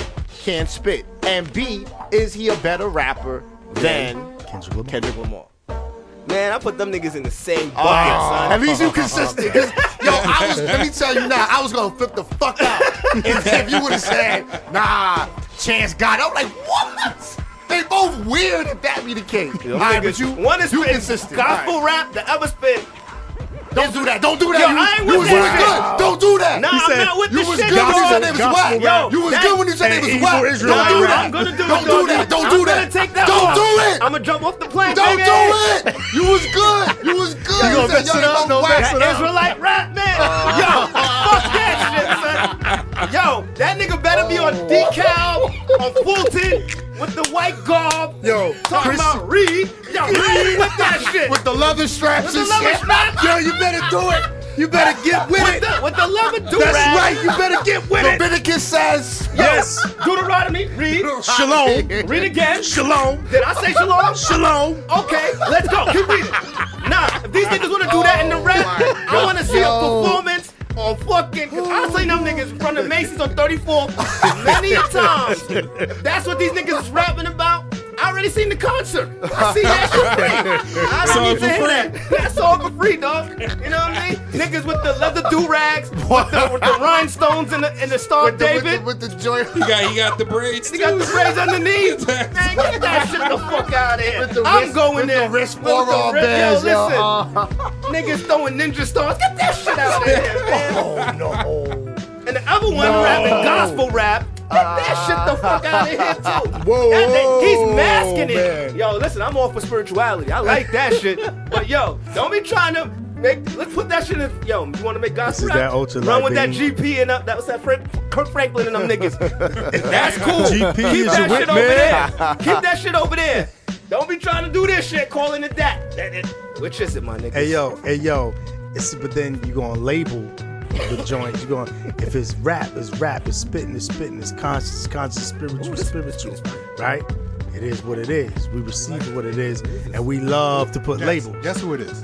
can spit? And B, is he a better rapper than Kendrick Lamar. Kendrick Lamar? Man, I put them niggas in the same bucket, At son. least you consistent. 'Cause, yo, I was. Let me tell you now, I was gonna flip the fuck out if, if you would have said, "Nah, Chance got it." I'm like, what? They both weird if that be the case. All right, but you, One is you spitting consistent. gospel All right. rap, the other spit. Don't do that. Don't do that. Yo, you I ain't you with was this good. shit. Don't do that. Nah, He I'm said, not with You this was shit. good when you dog. said they was Gospel whack. rap. You was That- good when you said they and was Hebrew whack. Israelite Don't do rap. that. I'm gonna do Don't it. do dog. that. Don't I'm do gonna that. take that Don't off. do it. I'm gonna jump off the plane. Don't baby. do it. You was good. You was good. You You gonna said, mess yo, it they up? both Don't whack. mess it That up. Israelite rap, man. Yo, fuck that shit, son. Yo, that nigga better be on decal, on Fulton, with the white garb. Yo, talking Chris- about Reed. Yo, Reed with that shit. With the leather straps With the and leather shit. straps. Yo, you better do it. You better get with With it. the, with the leather do That's right. You better get with it. Leviticus says, Yes. Deuteronomy, read. Shalom. Read again. Shalom. Did I say shalom? Shalom. Okay, let's go. Keep reading. Nah, if these niggas wanna do that in the rap, I wanna see a Yo. performance on fucking. Cause I seen them niggas in front of Macy's on thirty-fourth many a times. If that's what these niggas is rapping about, I already seen the concert. I see that shit free. I Saw don't it need to for hear free. that. That's all for free, dog. You know what I mean? Niggas with the leather do rags, with the, with the rhinestones and the, and the Star with the, with David. the, with the joint. He got he got the braids He too. got the braids underneath. Man, get that shit the fuck out of here. With the I'm wrist- going with there. the wrist With the forearm wrist- bands, Yo, yo. listen. Uh, Niggas throwing ninja stars. Get that shit out of here, man. Oh no. And the other one No. rapping gospel rap. Get that shit the fuck out of here, too. Whoa, That nigga- whoa, he's masking it. man. Yo, listen, I'm all for spirituality. I like that shit. But yo, don't be trying to make. Let's put that shit in. Yo, you want to make gospel This is rap? that ultra Run with that light, G P and up. That was that Frank, Kirk Franklin and them niggas. That's cool. G P Keep is that your shit whip over man. there. Keep that shit over there. Don't be trying to do this shit, calling it that. That- that- Which is it, my nigga? Hey yo, hey yo. It's but then you gonna label the joint. You going if it's rap, it's rap. It's spitting, it's spitting. It's conscious, it's conscious. Spiritual, spiritual. Right? It is what it is. We receive it what it is, and we love to put Guess, labels. guess who it is?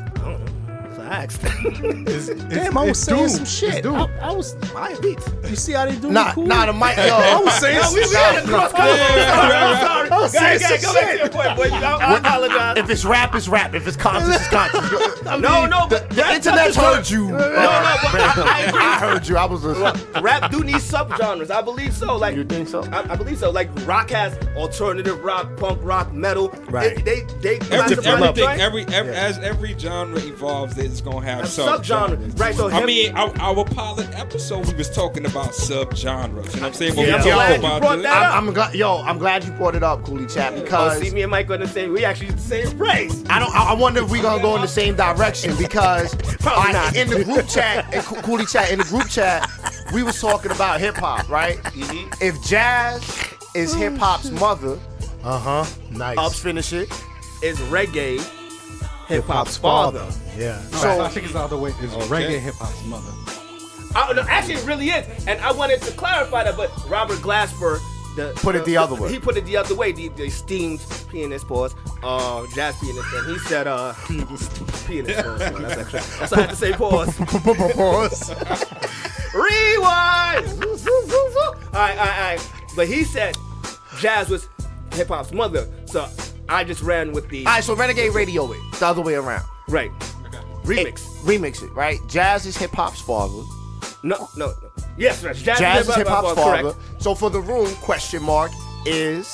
Facts. It's, it's, Damn, I was it's saying Doom. some It's shit. Doom. I, I was. My beats. You see how they do nah, me cool? nah, the mic, yo. I was saying Yo, some we, we shit. had a cross color. I'm sorry. I was Go ahead, saying go ahead, go some back to shit. your point, boy. I, I apologize. If it's rap, it's rap. If it's conscious, it's conscious. No, no, but The rap internet touches heard you. No, no, but I, I agree. I heard you. I was listening. Rap do need subgenres. I believe so. Like You think so? I, I believe so. Like rock has alternative rock, punk rock, metal. Right. They they, they Every, classify the everything, joint every, every as every genre evolves, it's gonna have as sub subgenres. Right. So I hip- mean, our, our pilot episode, we was talking about subgenres. You know what I'm saying? When Yeah, we I'm glad talk you about brought this- that up. I'm, I'm glad, yo, I'm glad you brought it up, Coolio, Coolie Chat, Oh, because see, me and Mike on the same. We actually use the same phrase. I don't. I I wonder if we gonna go in the same direction because Probably I- not. in the group chat, in Coo- Coolie Chat, in the group chat, we was talking about hip hop, right? Mm-hmm. If jazz is hip hop's mother, Uh huh. Nice. ups finish it. Is reggae hip hop's father? Yeah. No, So- I think it's the other way. It's reggae hip hop's mother. I, no, actually, it really is. And I wanted to clarify that, but Robert Glasper the, Put it the other way. He put it the other way. The, the esteemed pianist, pause, uh, jazz pianist, and he said, uh, pianist, pause. No, that's extra. That's why I had to say pause. Pause. Rewind. all right, all right, all right. But he said jazz was hip hop's mother, so I just ran with the All right, so Renegade Radio it the other way around. right remix. It- remix it, right? Jazz is hip hop's father. No, no, no. Yes, right. Jazz, Jazz is hip hop's correct. father. So for the room, question mark is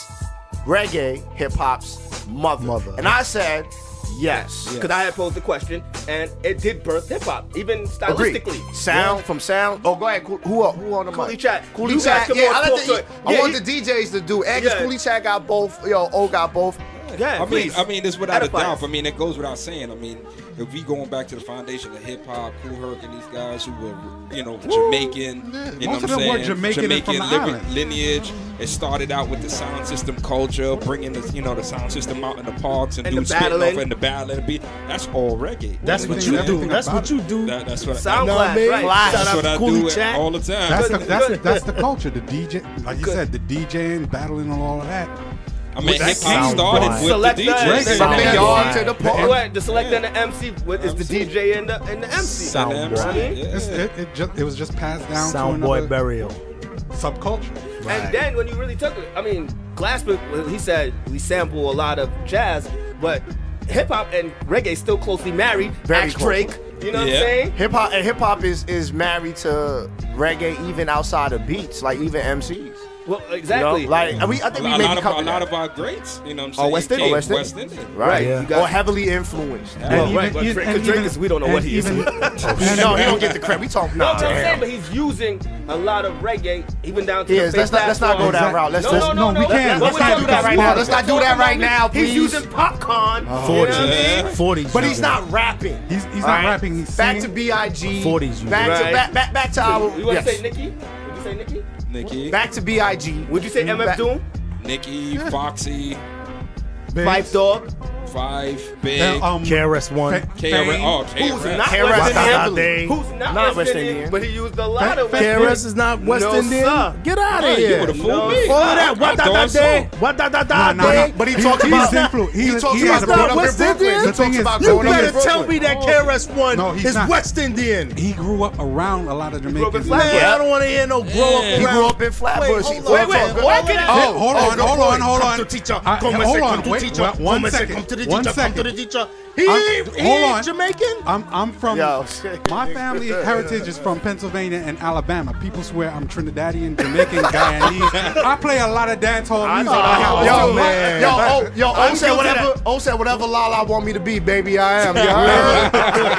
reggae hip hop's mother. Mother. And I said yes. Because I had posed the question, and it did birth hip hop, even Agreed. stylistically. Sound from sound. Oh, go ahead. Cool- Who up? Who on the mic? Coolie Chat. Coolie You guys Chat. come Yeah, on, I, let talk the, to it. I Yeah, want he- the D Js to do. And Yeah. Coolie Chat got both. Yo, O got both. Yeah, I mean, please. I mean, it's without Edify a doubt. us. I mean, it goes without saying. I mean, if we going back to the foundation of hip hop, Kool Herc and these guys who were, you know, Jamaican, you know most what I'm of them were saying? Jamaican and from the liver- island. lineage. It started out with the sound system culture, bringing the, you know, the sound system out in the parks and, And doing the spitting battling. off and the battling. and beat. That's all reggae. That's You what know you I'm do. saying? That's what you do. That, that's what Sound know what I class, mean? right? Class. That's Shout what out I to do Coolie it Chat. all the time. That's the Good, that's good. that's the culture. The D J, like you Good. said, the DJing, battling, and all of that. I mean, That hip hop sound started fine. with Select the that. D Js. Something Something Yeah. yard to the The, park. what, the select and the M C what is the D J and the and the M C. Sound And boy. M C, Right? yeah. It's, it, it just it was just passed down to Soundboy another burial. subculture. And then when you really took it, I mean, Glasper, well, he said we sample a lot of jazz, but hip hop and reggae still closely married. Very Ask close. Drake, you know what Yeah. I'm saying? Hip hop and hip hop is is married to reggae even outside of beats, like even M Cs. Well, You know? exactly. Like and we, I A, think we lot- maybe lot of, a covered lot that. of our greats, you know what I'm Oh, saying? West Indian, came West West Indian. Indian. Right, You got- or heavily influenced. Well, right, but even- Drake- and 'cause Drake even- is- we don't know what and he is. even- No, he don't get the credit. We talking No, nah, but I'm saying, damn. but he's using a lot of reggae, even down to Yes, the let's not- Faith let's not go Platform. that route. Let's- no, let's- no, no, no, we no. can't. But Let's we're not talking do that about right now. music. Let's not do We're that talking right about now, music. He's please. using popcorn. Oh, you know what I Yeah. mean? forties. But he's not rapping. He's he's All not right? rapping. He's Back singing. to B I G. forties, you Back to Right. back, back back to our. You want to yes. say Nicki? Would you say Nicki? Nicki, Back to B I G. Would you say M F Back- Doom? Nicki, Foxy, Biggs, Five Dog? Five, Big, and, um, K R S One. Fa- K R S. Fame. Oh, K R S. Who's not K R S West is not Indian? they. Who's not, Not West, West Indian, Indian. but he used a lot Fa- of Fa- K R S is not West No, Indian. sir. Get out of Hey, you here. would've No, fooled me. sir. All that. What da da thought day? so. What da da Nah, da nah, nah. day? But he He- talks he's about influ- he- he he talks has about a growing up in West Brooklyn. Indian? He The thing talks is- about You You growing up in better tell Brooklyn. me that K R S One No, he's is not. West Indian. He grew up around a lot of grew up in Jamaicans. Flatbush. Man, I don't want to hear no grow up Yeah. He around. grew up in Flatbush. Wait, He- hold wait, on. wait, Hold why on. can't I- Oh, hold on, go hold for on, it. hold Come on. to teacher. I- Come and hold say, on, come to wait, teacher. one- one Come and say, second. come to the One teacher. Come to the second. teacher. He I'm- he hold on. Jamaican. I'm I'm from Yo. my family heritage is from Pennsylvania and Alabama. People swear I'm Trinidadian, Jamaican, Guyanese. I play a lot of dancehall I music. know. I got Yo, all- man. Yo, oh, yo, O I'm said guilty of whatever. O said whatever Lala want me to be, baby. I am. You heard?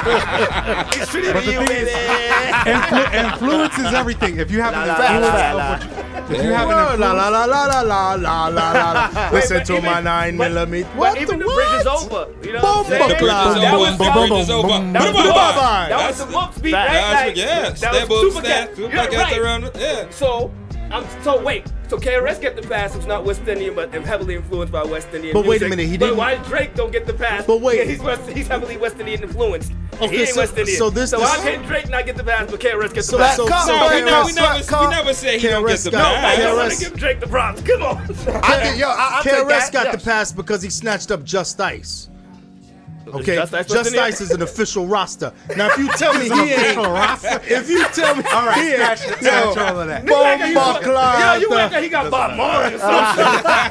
He's treating But the you thing with is- it. Influ- influence is everything. If you have an La, la, influence la, of la, what you, if you have an La influence, la la la la la la la la. Listen but to even- my nine but- millimeter. But What even the the bridge is what? over. You know what I'm Bomba saying? The bridge is Boom, over. That was boom, The that boom, bridge is boom, over. boom, That boom, was boom, the bye book. bye. That was That's- the book's beat, that- right? That's Like, what, yeah. that Step was up, super step. cat. Super You're cat right. around. Yeah. So, I'm so wait. So K R S get the pass. Who's not West Indian, but heavily influenced by West Indian. But wait a music. minute, he But didn't- why Drake don't get the pass? But wait. Yeah, he's West, he's heavily West Indian influenced. Okay, he ain't so- West Indian. so this- So this- how can Drake not get the pass, but K R S gets So the pass? so Come so on, No, K we R never, S, we never, come- we never said he don't K R get S the got- no, I pass. K R just want S to give Drake the props. Come on. I think, yo, I, I K R S got that, the yes. pass because he snatched up Just Ice. Okay, Just Ice Just West Indian? Ice is an official roster. Now, if you tell me he ain't, if you tell me, all right, scratch- scratch all of that. Bomba Yeah, you Clyde. reckon he got Bob Marley or something?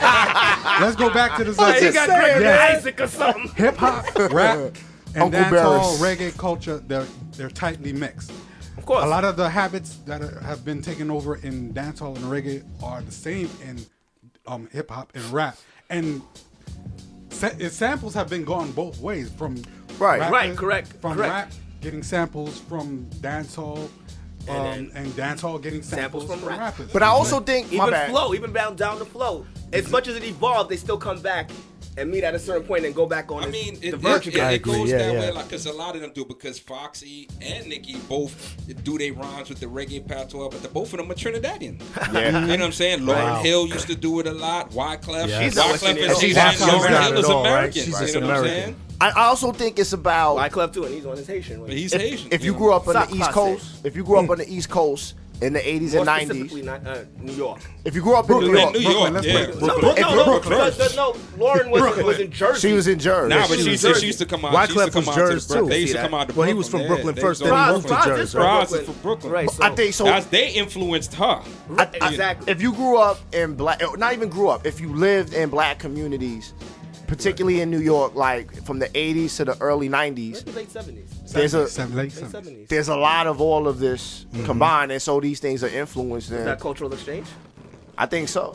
let's go back to the Like, he subject. got saying, Gregory yes. Isaac or something. Hip hop, rap, and Uncle dancehall, Barris. reggae culture, they're they're tightly mixed. Of course. A lot of the habits that are, have been taken over in dancehall and reggae are the same in um, hip hop and rap. And sa- its samples have been gone both ways from Right, rappers- right, correct, from correct. rap getting samples from dancehall, um, And and, dancehall getting samples, samples from from rap. rappers. But I also think my Even bad. flow, even down down the flow. As much as it evolved, they still come back and meet at a certain point and go back on I this- mean, the it, verge it, again. it, it agree, goes yeah, that yeah. way, like, because a lot of them do, because Foxy and Nicki both do their rhymes with the reggae patois, but the, both of them are Trinidadian. Yeah. You know what I'm saying? Lauren Wow. Hill used to do it a lot. Wyclef. Yeah. She's not Wyclef West Indian. is She's Asian. not- she's Lauren not Hill at is all, right? American. She's you just know what I'm American. saying? I I also think it's about Wyclef too, and he's on his Haitian. But he's if, Asian. if you know. grew up on Sock the East posse. Coast, if you grew up on the East Coast in the eighties and More nineties, specifically, not, uh, New York. if you grew up in New In York, New York, Brooklyn, let's yeah. break- No, Brooklyn. no, If no, Brooklyn because, first. no, Lauren was, was in Jersey. she was in Jersey. Nah, but She she, was said Jersey. she used to come out. She used Wyclef to come was out to Jersey, the, too. They used See to come that? out to Well, he Brooklyn. was from yeah. Brooklyn They first, was then he all moved Brooklyn. to Pras Jersey. is from Pras is Brooklyn. from Brooklyn. Right, so, I think so. That's, they influenced her. I- I- exactly. If you grew up in black, not even grew up, if you lived in black communities, particularly in New York, like from the eighties to the early nineties, Maybe late seventies. there's a Seven- late Late seventies. seventies. there's a lot of all of this combined, and so these things are influenced. Is And that cultural exchange? I think so.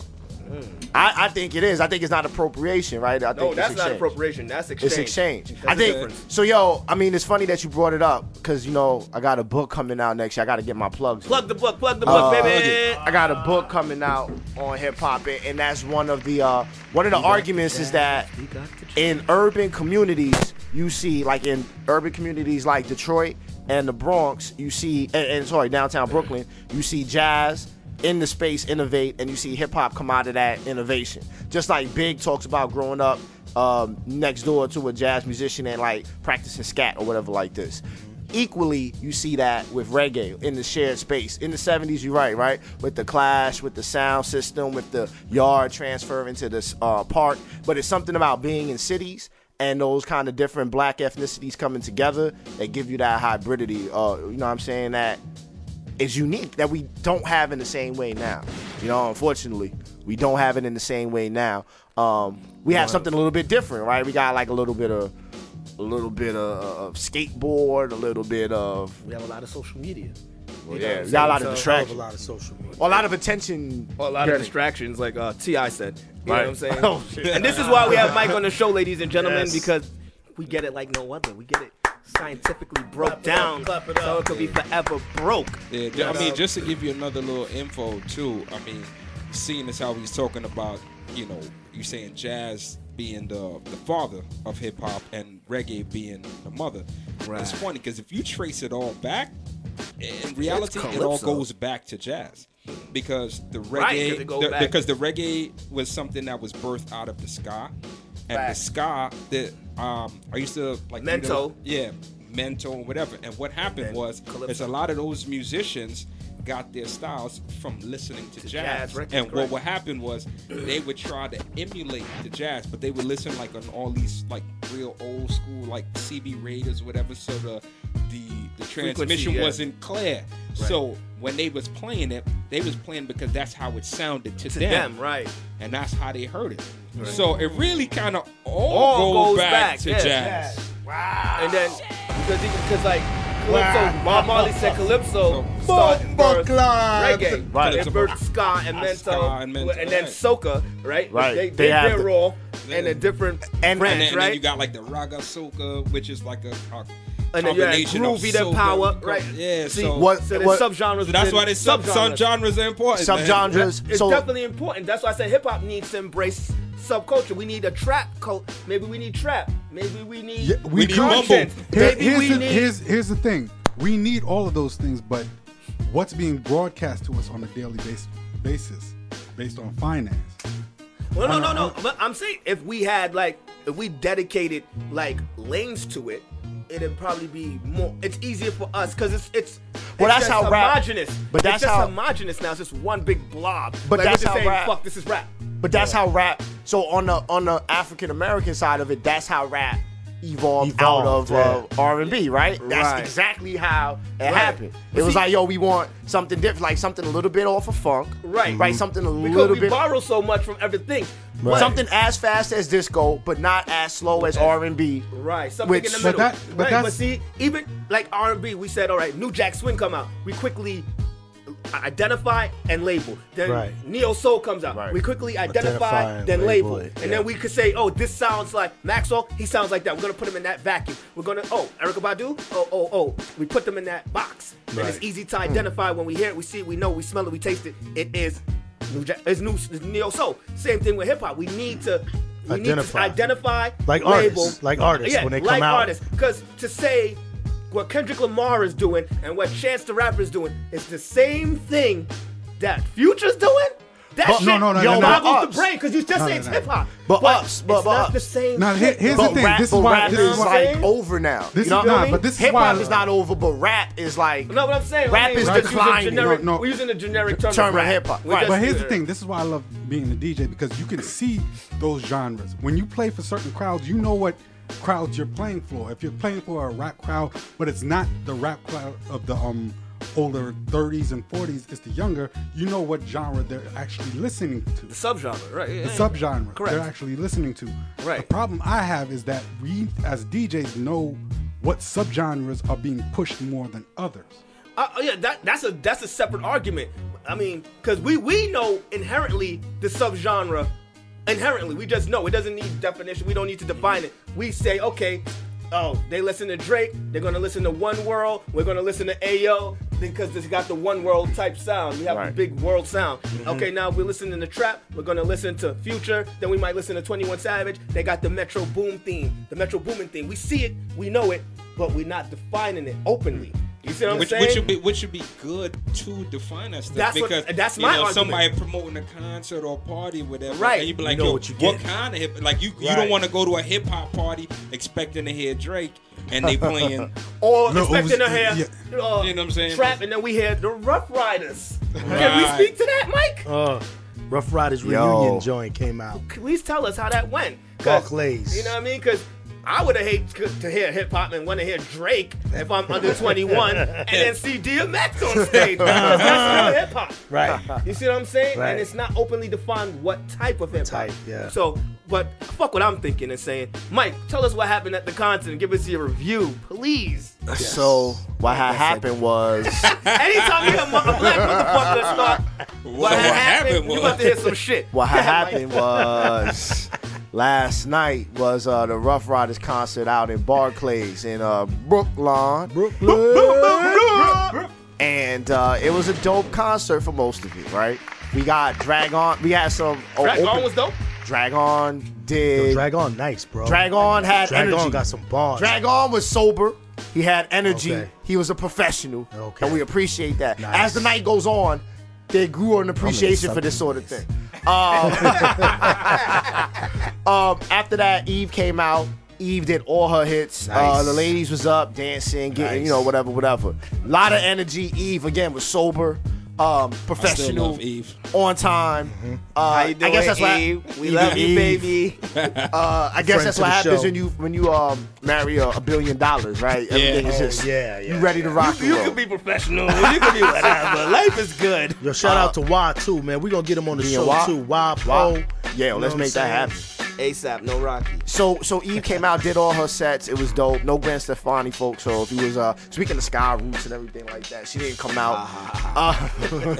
I, I think it is. I think it's not appropriation, right? I think No, it's that's not exchange. appropriation. That's exchange. It's exchange. That's I the think difference. so. Yo, I mean, it's funny that you brought it up because you know I got a book coming out next year. I got to get my plugs. in. Plug the book. Plug the book, Uh, baby. I got a book coming out on hip hop, and, and that's one of the uh, one of the arguments is that in urban communities you see, like in urban communities like Detroit and the Bronx, you see, and, and sorry, downtown Brooklyn, you see jazz in the space innovate, and you see hip hop come out of that innovation. Just like Big talks about growing up um, next door to a jazz musician and like practicing scat or whatever like this. Equally, you see that with reggae in the shared space. In the seventies, you're right, right? With the Clash, with the sound system, with the yard transfer into this uh, park. But it's something about being in cities and those kind of different black ethnicities coming together that give you that hybridity. Uh, you know what I'm saying? That is unique, that we don't have in the same way now. You know, unfortunately, we don't have it in the same way now. Um, we have something a little bit different, right? We got like a little bit of a little bit of, of skateboard, a little bit of We have a lot of social media. well, You know yeah, what I'm we got a lot saying? of So- I have a distractions, lot of social media. a lot of attention. Or a lot of getting. distractions, like uh, T I said. You Right. know what I'm saying? Oh, shit. And this is why we have Mike on the show, ladies and gentlemen, Yes. because we get it like no other. We get it scientifically broke Clap it up, down, clap it so up. it could be forever broke. Yeah, ju- I mean, just to give you another little info too. I mean, seeing as how he's talking about, you know, you saying jazz being the the father of hip hop and reggae being the mother. Right. It's funny because if you trace it all back, in reality, it all calypso. goes back to jazz. Because the Right, 'cause reggae, it goes the- back. because the reggae was something that was birthed out of the ska, and Fact. the ska that um, I used to like you Mento. know, yeah, Mento and whatever. And what happened then was, calypso. is a lot of those musicians got their styles from listening to, To jazz. jazz records, and what correct. would happen was they would try to emulate the jazz, but they would listen like on all these like real old school like C B Raiders, whatever. So the the the transmission yeah. wasn't clear. So when they was playing it, they was playing because that's how it sounded to, To them, them, right? and that's how they heard it. So it really kind of all, All goes, goes back, back, to yeah. jazz. And then because because like Calypso, Bob Marley said Calypso So- started Bumper birth clap. reggae, Right. it birthed ska and mento, Ska and Mento, and then right. soca, right? Right. They, They they, have they're the- raw and a different And- branch, And then, and right? then you got like the raga soca, which is like a, a And then you had combination of groovy, then soca. power, right? Yeah, See, so, What- so there's what- subgenres. so that's within why they sub subgenres. subgenres are important. man. Subgenres. It's So definitely important. That's why I said hip hop needs to embrace subculture. We need a trap cult. Maybe we need trap. Maybe we need Yeah, We need content. mumble. Here- Maybe here's, we the, need. here's, here's the thing. We need all of those things, but what's being broadcast to us on a daily base, basis based on finance? Well, no, on no, a- no. on- But I'm saying if we had like, if we dedicated like lanes to it, it'd probably be more. It's easier for us because it's it's. Well, it's that's just how rap- homogenous. but that's it's just how- homogenous now. It's just one big blob. But like, that's we're just how saying, rap- fuck, this is rap. But that's how rap. So on the on the African American side of it, that's how rap evolved, out Evolved, of uh, R and B, right? That's Right. exactly how it Right. happened. But It was see- like, yo, we want something different, like something a little bit off of funk, Right. Right, something a Because little we bit, borrow so much from everything. Right. something as fast as disco, but not as slow as R and B. Right, something Which- in the But middle. that- but right, but that's- see, even like R and B, we said, all right, New Jack Swing come out. We quickly identify and label. Then Right. neo soul comes out. Right. We quickly identify, Identify and then label, label it, and yeah. then we could say, oh, this sounds like Maxwell. He sounds like that. We're gonna put him in that vacuum. We're gonna, oh, Erykah Badu. Oh, oh, oh. We put them in that box. And it's Right. easy to identify when we hear it, we see it, we know, we smell it, we taste it. It is new. ja- It's new. It's neo soul. Same thing with hip hop. We need to. We Identify. need to identify, Like label, artists, like artists yeah, when they like come out. artists. Because to say what Kendrick Lamar is doing and what Chance the Rapper is doing is the same thing that Future's doing. That But- shit no, no, no, yo, no, no. boggles But the ups. brain because you just No, say no, it's no. hip hop. But ups, but- it's but not the ups. same. Now, here- shit, here's bro. the But thing, rap, this is but why- rap this is is why- like saying? over now. This you know is what I not, mean? but this is Hip why- hop is not over, but rap is like. No, what I'm saying. Rap I mean, is we're just using declining. generic- No, no. We're using a generic term, Term of of rap. hip-hop. We're Right. just But here's the using- thing. This is why I love being a D J because you can see those genres. When you play for certain crowds, you know what crowds you're playing for. If you're playing for a rap crowd, but it's not the rap crowd of the um older thirties and forties, it's the younger, you know what genre they're actually listening to. The subgenre, right? Yeah, The yeah. subgenre Correct. they're actually listening to. Right. The problem I have is that we as D Js know what subgenres are being pushed more than others. Uh, oh, yeah, that, that's a that's a separate argument. I mean, because we we know inherently the subgenre. Inherently, we just know it doesn't need definition. We don't need to define it. We say, okay, oh, they listen to Drake. They're gonna listen to One World. We're gonna listen to Ayo because it's got the One World type sound. We have a Right. big world sound. Mm-hmm. Okay, now we're listening to trap. We're gonna listen to Future. Then we might listen to twenty-one Savage. They got the Metro Boom theme, the Metro Boomin theme. We see it, we know it, but we're not defining it openly. You see what I'm Which, saying? which should be which should be good to define that stuff That's what- because that's you my know argument. somebody promoting a concert or party whatever Right. and you be like You know yo what you what get. kind of hip like you you Right. don't want to go to a hip hop party expecting to hear Drake and they playing Or No, expecting it was- to hear, yeah. uh, You know what I'm saying? trap, and then we hear the Rough Riders. Can we Right. speak to that, Mike? Uh, Rough Riders Yo. reunion joint came out. Please tell us how that went. 'Cause, Barclays. You know what I mean? Because I would have hated to hear hip hop and want to hear Drake if I'm under twenty-one and then see D M X on stage. That's still hip hop. Right. You see what I'm saying? Right. And it's not openly defined what type of hip hop. Type, yeah. So, but fuck what I'm thinking and saying. Mike, tell us what happened at the concert and give us your review, please. So what had happened was Anytime you hear a mo- a black motherfucker start, what, what had happened happened, you was- about to hear some shit. what had Yeah, Mike. happened was last night was uh, the Rough Riders concert out in Barclays in uh, Brooklyn. Brooklyn. And uh, it was a dope concert for most of it, right? We got Drag On. We had some. oh, Drag open- On was dope. Drag On did. Drag On nice, bro. Drag On had Drag energy. On got some bars. Drag On was sober. He had energy. Okay. He was a professional. Okay. And we appreciate that. Nice. As the night goes on, they grew an appreciation for this sort of thing. Um, um, after that, Eve came out. Eve did all her hits. Uh, Nice. the ladies was up, dancing, getting, Nice. you know, whatever, whatever. A lot of energy. Eve, again, was sober, um, professional, love Eve. on time. Mm-hmm. Uh, How you doing, I guess that's what Eve? We Eve, love you, Eve. baby. Uh, I guess Friend that's to what the happens show. when you when you um marry a, a billion dollars, right? Everything is Oh, just yeah, yeah, you ready to rock and You roll. can be professional. You can be whatever. Life is good. Yo, shout out to Y too, man. We gonna get him on the Me show and Y? too. Y Pro. Wow. Yeah, You let's know make what that I'm happen. ASAP, no Rocky. So so Eve came out, did all her sets. It was dope. No Gwen Stefani, folks. So if you was uh speaking of Sky Roots and everything like that, she didn't come out. Uh,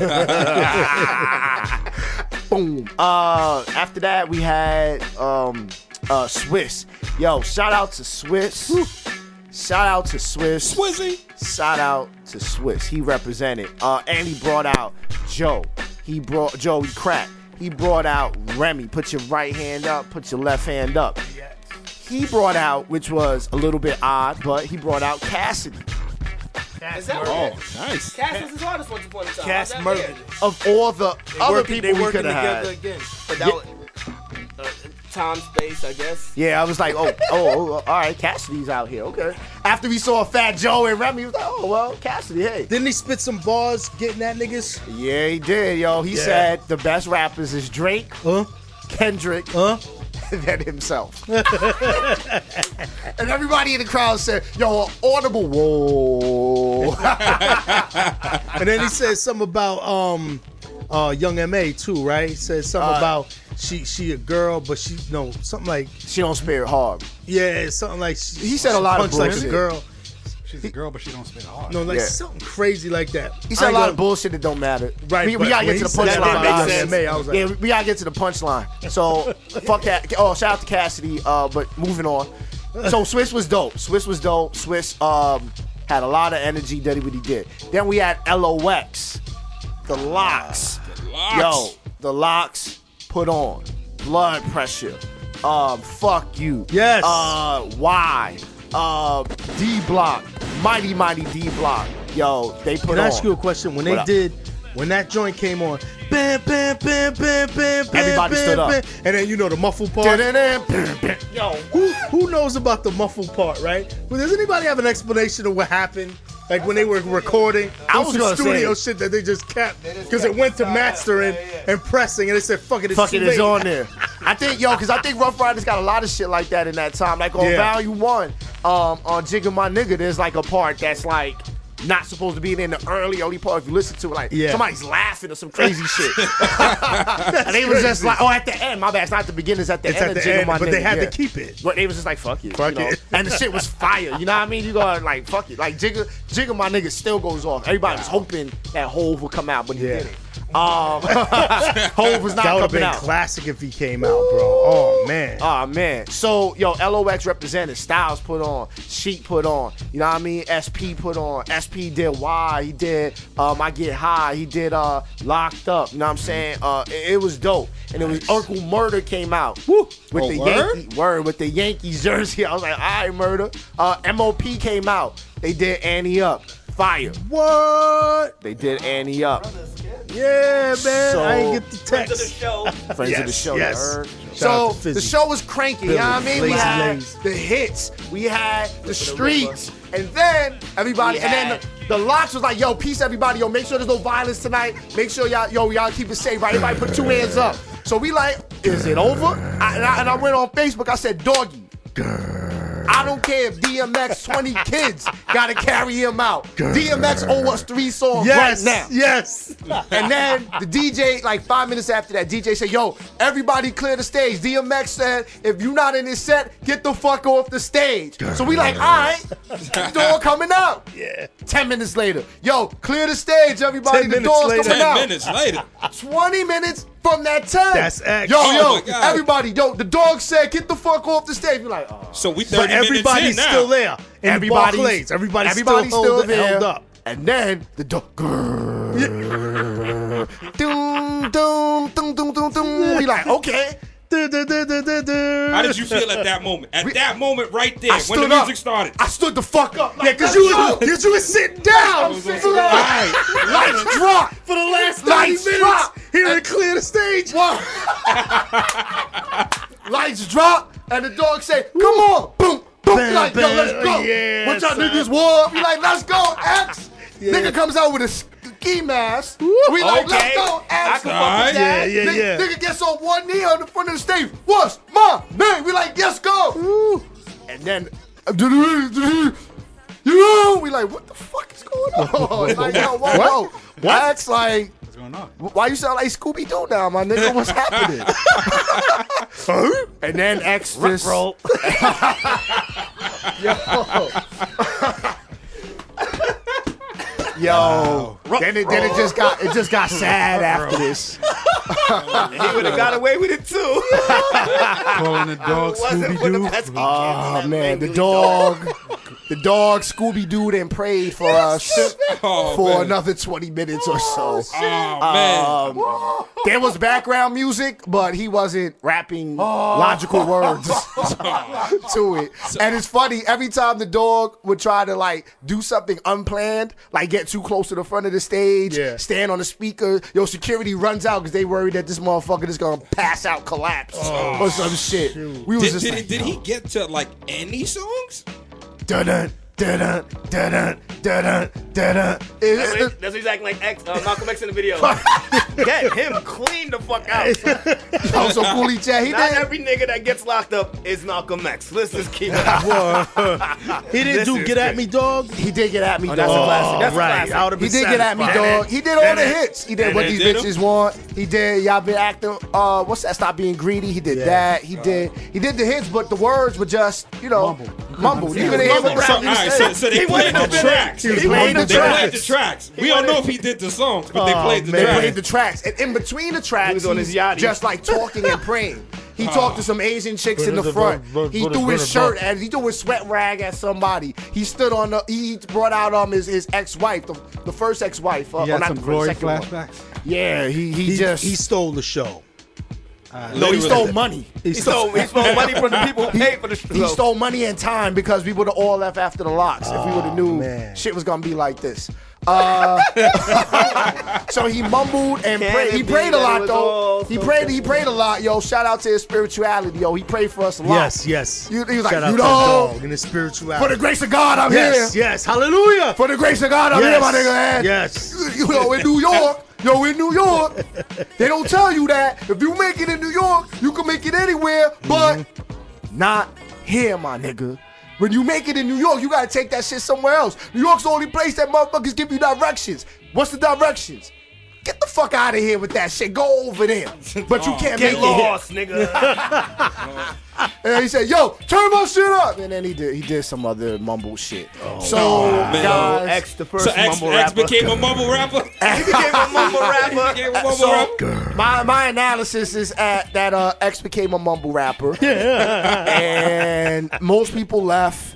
boom. Uh, after that we had um uh Swiss. Yo, shout out to Swiss. Shout out to Swiss. Swizzy. Shout out to Swiss. He represented. Uh, and he brought out Joe. He brought Joey Crack. He brought out Remy. Put your right hand up. Put your left hand up. He brought out, which was a little bit odd, but he brought out Cassidy. Is that Oh, right? nice. Cass was his artist once upon a time. Cass How's that murdered. weird? Of all the other Working- people they we working could have together had. again. But that was uh, time, space, I guess. Yeah, I was like, oh, oh, oh, all right, Cassidy's out here. Okay. After we saw Fat Joe and Remy, he was like, oh, well, Cassidy, hey. Didn't he spit some bars getting at niggas? Yeah, he did, yo. He Yeah. said the best rappers is Drake, Huh? Kendrick, Huh? and then himself. And everybody in the crowd said, yo, audible, whoa. And then he said something about um uh Young M A too, right? He said something Uh, about she she a girl, but she no something like She don't spare it hard. yeah, something like she, He said a she lot of punched like a bullshit. girl. She's a girl, but she don't spit hard. No, like Yeah. something crazy like that. He said I a ain't lot gonna- of bullshit that don't matter. Right, we, we but gotta when get to he the said that punchline. about Yeah, M A, I was like- yeah, we, we gotta get to the punchline. So fuck that. Oh, shout out to Cassidy. Uh, but moving on. So Swiss was dope. Swiss was dope. Swiss um had a lot of energy. Did what he did. Then we had L O X, the Locks. Locks. Yo, the Locks put on Blood Pressure. Um, fuck you. Yes. Uh, why? Uh, D Block, Mighty Mighty D Block. Yo, they put Can I on. ask you a question? When What they up? did, when that joint came on, bam, bam, bam, bam, bam, bam, Everybody bam, stood up. bam, and then you know the muffled part. Yo, Who who knows about the muffled part, right? Well, does anybody have an explanation of what happened? Like when they were recording, I there was some gonna studio say- shit that they just kept because it went to mastering and pressing, and they said, "Fuck it, it's fuck too it, it's late." on there. I think, yo, because I think Rough Riders got a lot of shit like that in that time. Like on Yeah. Value One, um, on Jigga My Nigga, there's like a part that's like not supposed to be in the early, early part. If you listen to it, like Yeah. somebody's laughing or some crazy shit. And they was just like, oh, at the end, my bad, it's not the beginning, it's at the It's end at of the Jigga end, My but Nigga. they had yeah. to keep it. But they was just like, fuck it. Fuck you know? it. And the shit was fire. You know what I mean? You go like, fuck it. Like Jigga, Jigga My Nigga still goes off. Everybody was hoping that Hove would come out, but he Yeah. didn't. Um, Hove was not That would have coming been out. classic if he came out, bro. Oh man. Oh man. So yo, L O X represented, Styles put on, Sheik put on, you know what I mean? S P put on. S P did Y, he did um I Get High, he did uh Locked Up, you know what I'm saying? Uh it, it was dope. And it was Uncle Murder came out. Woo, with Oh, the word? Yankee word with the Yankees jersey. I was like, all right, Murder. Uh M O P came out. They did Annie Up. Fire. What? They did Annie Up. Yeah, man. So- I ain't get the Friends of the text. show. Friends of the Yes, show, yes. you heard? Shout So out to the Fizzy. show was cranky, you know what I mean? Billy, We had Lazy. the hits, we had the streets, and then everybody, We and then had- the, the Locks was like, yo, peace everybody, yo, make sure there's no violence tonight, make sure y'all, yo, y'all keep it safe, right? Everybody put two hands up. So we like, is it over? I, and, I, and I went on Facebook, I said, doggy. I don't care if D M X twenty kids gotta carry him out. D M X owe us three songs Yes. right now. Yes. And then the D J, like five minutes after that, D J said, yo, everybody clear the stage. D M X said, if you not in this set, get the fuck off the stage. So we like, all right, the door coming out. Yeah. Ten minutes later, yo, clear the stage, everybody. Ten The minutes door's later. coming Ten out. minutes later. twenty minutes from that ten. That's X. Yo, Oh yo, my God. everybody, yo, the dog said, get the fuck off the stage. We're like, oh. So we But thirty minutes everybody's in now. still there. In Everybody's, Barclays. Everybody's, everybody's still, still hold, there. held up. And then the dog. Doom, doom, doom, doom, doom, doom. We like, okay. Du- du- du- du- du- du. How did you feel at that moment? At We- that moment right there, I when stood the music up. started. I stood the fuck up. Yeah, because you, was- cause you was sitting down I'm for sitting the, down. Lights drop. for the last thirty Lights minutes. drop. Hearing clear the stage. What? Lights drop, and the dog say, "Come on, boom, boom." Bam, We like, yo, bam. let's go. Yeah, what y'all son. niggas want? We like, let's go, X. Nigga comes out with a ski mask. We like, let's Okay. go, I X. can fuck fuck with with Yeah, that. yeah, nigga, yeah. nigga gets on one knee on the front of the stage. What's my name? We like, yes, go. And then, you, we like, what the fuck is going on? Like, yo, whoa, whoa. What? X like. What's going on? Why you sound like Scooby Doo now, my nigga? What's happening? And then X just Roll. yo. Then it, then it just got it just got sad after this. He would have got away with it too. Calling the dog Wasn't for the Scooby Doo. pesky Oh kids. man, the dog, the dog Scooby Doo then prayed for us Oh, for man. another twenty minutes or so. Oh man. Um, there was background music, but he wasn't rapping logical words to it. And it's funny, every time the dog would try to like do something unplanned, like get too close to the front of the stage, Yeah. stand on the speaker, yo, security runs out because they worried that this motherfucker is gonna pass out, collapse, or some shit. We was Did, just did, like, he, did he get to like any songs? dun dun dun dun dun dun. That's, that's exactly like X, uh, Malcolm X in the video. Get him clean the fuck out. Yo, so Cooley J, he Not did. every nigga that gets locked up is Malcolm X. Let's just keep it out. He didn't This do is Get At great. Me, Dog. He did get at me, Oh, that's a dog. classic. That's a right. classic. I would've He been did get at me, satisfied. dog. He did all the hits. He did what Did these it? bitches want. He did y'all been acting. Uh, what's that? Stop being greedy. He did Yeah. that. He did. He did the hits, but the words were just, you know, Mumble. mumbled. You couldn't hear what So, rap all he right, was so, saying. so they played the tracks. He played the They played tracks. the tracks. We don't know if he did the songs, but they played the They tracks. played the tracks, and in between the tracks, He was on his he's yachty. just like talking and praying. He talked to some Asian chicks in the front. He threw his shirt and he threw his sweat rag at somebody. He stood on the. He brought out um his, his ex-wife, the, the first ex-wife. Uh, He or had not some the first, glory second one. flashbacks. Yeah, he he, He, just he stole the show. no, he stole money. He He stole, he stole money from the people who paid for the show. He stole money and time because we would have all left after the locks if we would have knew man. shit was gonna be like this. Uh, so he mumbled and Can prayed. it He be prayed a that it lot was though. all He so prayed. He prayed a lot, yo. Shout out to his spirituality, yo. He prayed for us a lot. Yes, yes. You- he was like, Shout out you to the know, dog and his spirituality. for the grace of God, I'm yes, here. yes. Hallelujah. For the grace of God, I'm yes. here, my nigga. Man. Yes. You know, in New York, yo, in New York, they don't tell you that if you make it in New York, you can make it anywhere, but not here, my nigga. When you make it in New York, you gotta take that shit somewhere else. New York's the only place that motherfuckers give you directions. What's the directions? Get the fuck out of here with that shit. Go over there. But you can't Get make lost, nigga. it. And he said, yo, turn my shit up. And then he did he did some other mumble shit. So, man. guys, X, the first So X, mumble X rapper. became a mumble rapper. He became a mumble rapper. Became a mumble So rapper. my my analysis is at that uh, X became a mumble rapper, and most people left,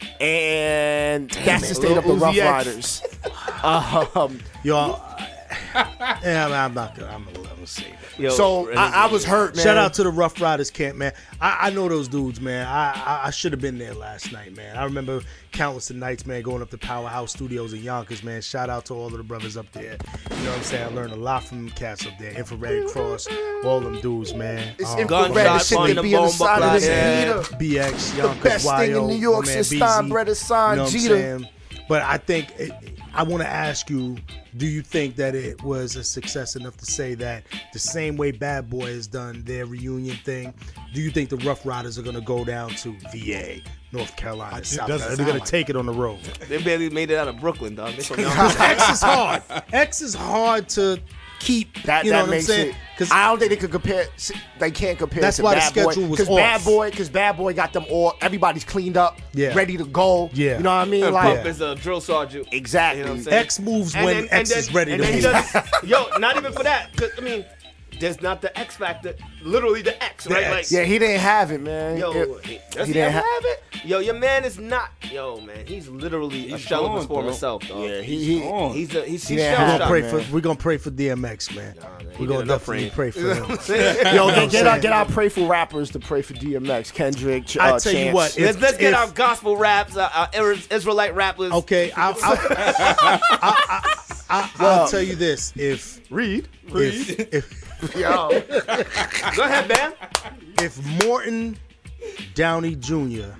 and that's the state of the Lil Rough Uzi X. Riders. Um, Yo, yeah, I'm, I'm not gonna. I'm gonna let him say that. Yo, so really, I, I was hurt, man. Shout out to the Rough Riders camp, man. I, I know those dudes, man. I I, I should have been there last night, man. I remember countless of nights, man, going up to Powerhouse Studios in Yonkers, man. Shout out to all of the brothers up there. You know what I'm saying? I learned a lot from them cats up there. Infrared Cross, all them dudes, man. It's Um, infrared. gunshot The shit on they the be on the bomb side of this yeah. heater. B X, The Yonkers, best thing in Y O, New York my man since B Z, Steinbrenner you signed know what I'm Jeter. saying? But I think it, I want to ask you: do you think that it was a success enough to say that the same way Bad Boy has done their reunion thing? Do you think the Rough Riders are going to go down to V A, North Carolina, It South doesn't Carolina? They're sound going like to take it on the road. They barely made it out of Brooklyn, dog. They from Yonkers. X is hard. X is hard to keep. That you know that what makes I'm saying? it. Because I don't think they could compare. They can't compare. That's to why the Bad Boy, schedule was Because Bad off. Boy, because Bad Boy got them all. Everybody's cleaned up, Yeah. ready to go. Yeah. You know what I mean? And Like Pump is a drill sergeant. exactly. You know what I'm saying? X moves And when then- X and is then- ready and to then he move. does- Yo, not even for that. 'Cause, I mean, there's not the X factor. Literally the X, right? X. Like, Yeah, he didn't have it, man. yo, It- he, does he he, didn't ever ha- have it? Yo, your man is not. Yo, man, he's literally a He's shell of gone, his former bro. self, dog. yeah, he, he, on. He's a he's, He he's didn't shell have We're it, gonna pray man. for we're gonna pray for D M X, man. man, we're he gonna did enough definitely for pray him. for him. yo, I'm get, get our saying? get our pray-for rappers to pray for D M X, Kendrick. Ch- I uh, tell you Chance. what, Let's, If- let's get if- our gospel raps, uh, our Is- Israelite rappers. Okay, I'll, I'll, I, I, I, I'll tell you this: if Read. if if, Yo, Go ahead, man. if Morton Downey Junior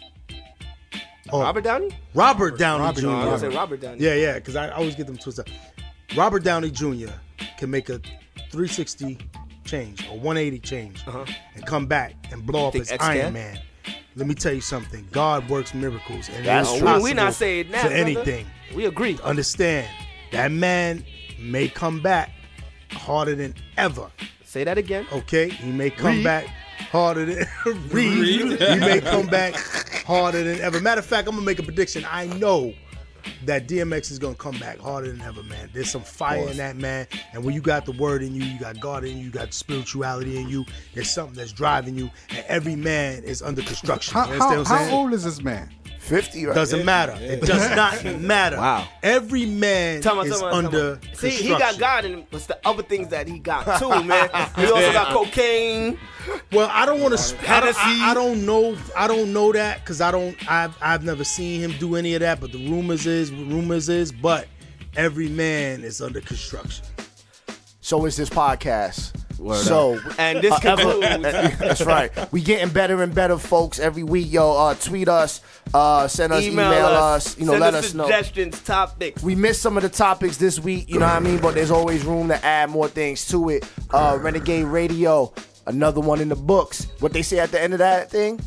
or Robert Downey? Robert Downey Robert No, I was Junior gonna say Robert Downey. Yeah, yeah, because I always get them twisted up. Robert Downey Junior can make a three sixty change or one eighty change and come back and blow up Think as X Iron can? Man. Let me tell you something. God works miracles, and That's it is true. possible We not saying that, for brother. anything. We agree. Understand that man may come back harder than ever. Say that again. Okay, he may come back harder than read. He may come back harder than ever. Matter of fact, I'm gonna make a prediction. I know that D M X is gonna come back harder than ever, man. There's some fire in that man, and when you got the word in you, you got God in you, you got spirituality in you. There's something that's driving you, and every man is under construction. How, You understand how, what I'm how saying? old is this man? fifty. Right? Doesn't matter. It does not matter. Wow. Every man Tell me, is tell me, under tell me. See, construction. he got God in him. What's the other things that he got too, man? He also got cocaine. Well, I don't want to. I, don't- Hennessy. I, I don't know. I don't know that because I don't. I've I've never seen him do any of that. But the rumors is rumors is. But every man is under construction. So is this podcast. So And this uh, ever- concludes. that's right. We getting better and better, folks, every week. Yo, uh, tweet us, uh, send us, email, us, you know, send let us us know. suggestions, topics. We missed some of the topics this week, you know what I mean? But there's always room to add more things to it. Uh, Renegade Radio, another one in the books. What they say at the end of that thing?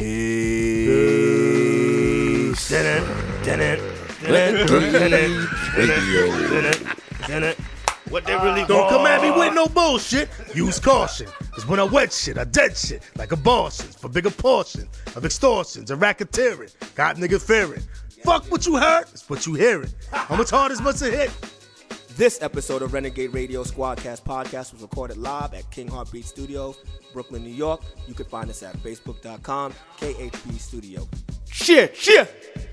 Peace. Dun it, dun it, dun it, dun it, dun it, dun it, dun it. what they really Don't want. come at me with no bullshit. Use caution. Cause when I wet shit, I dead shit like abortions for bigger portions of extortions and racketeering. Got nigga fearing. Fuck what you heard, it's what you hearing. How much hard is must have hit? This episode of Renegade Radio Squadcast Podcast was recorded live at King Heartbeat Studios, Brooklyn, New York. You can find us at facebook dot com, K H B Studio. Shit, shit.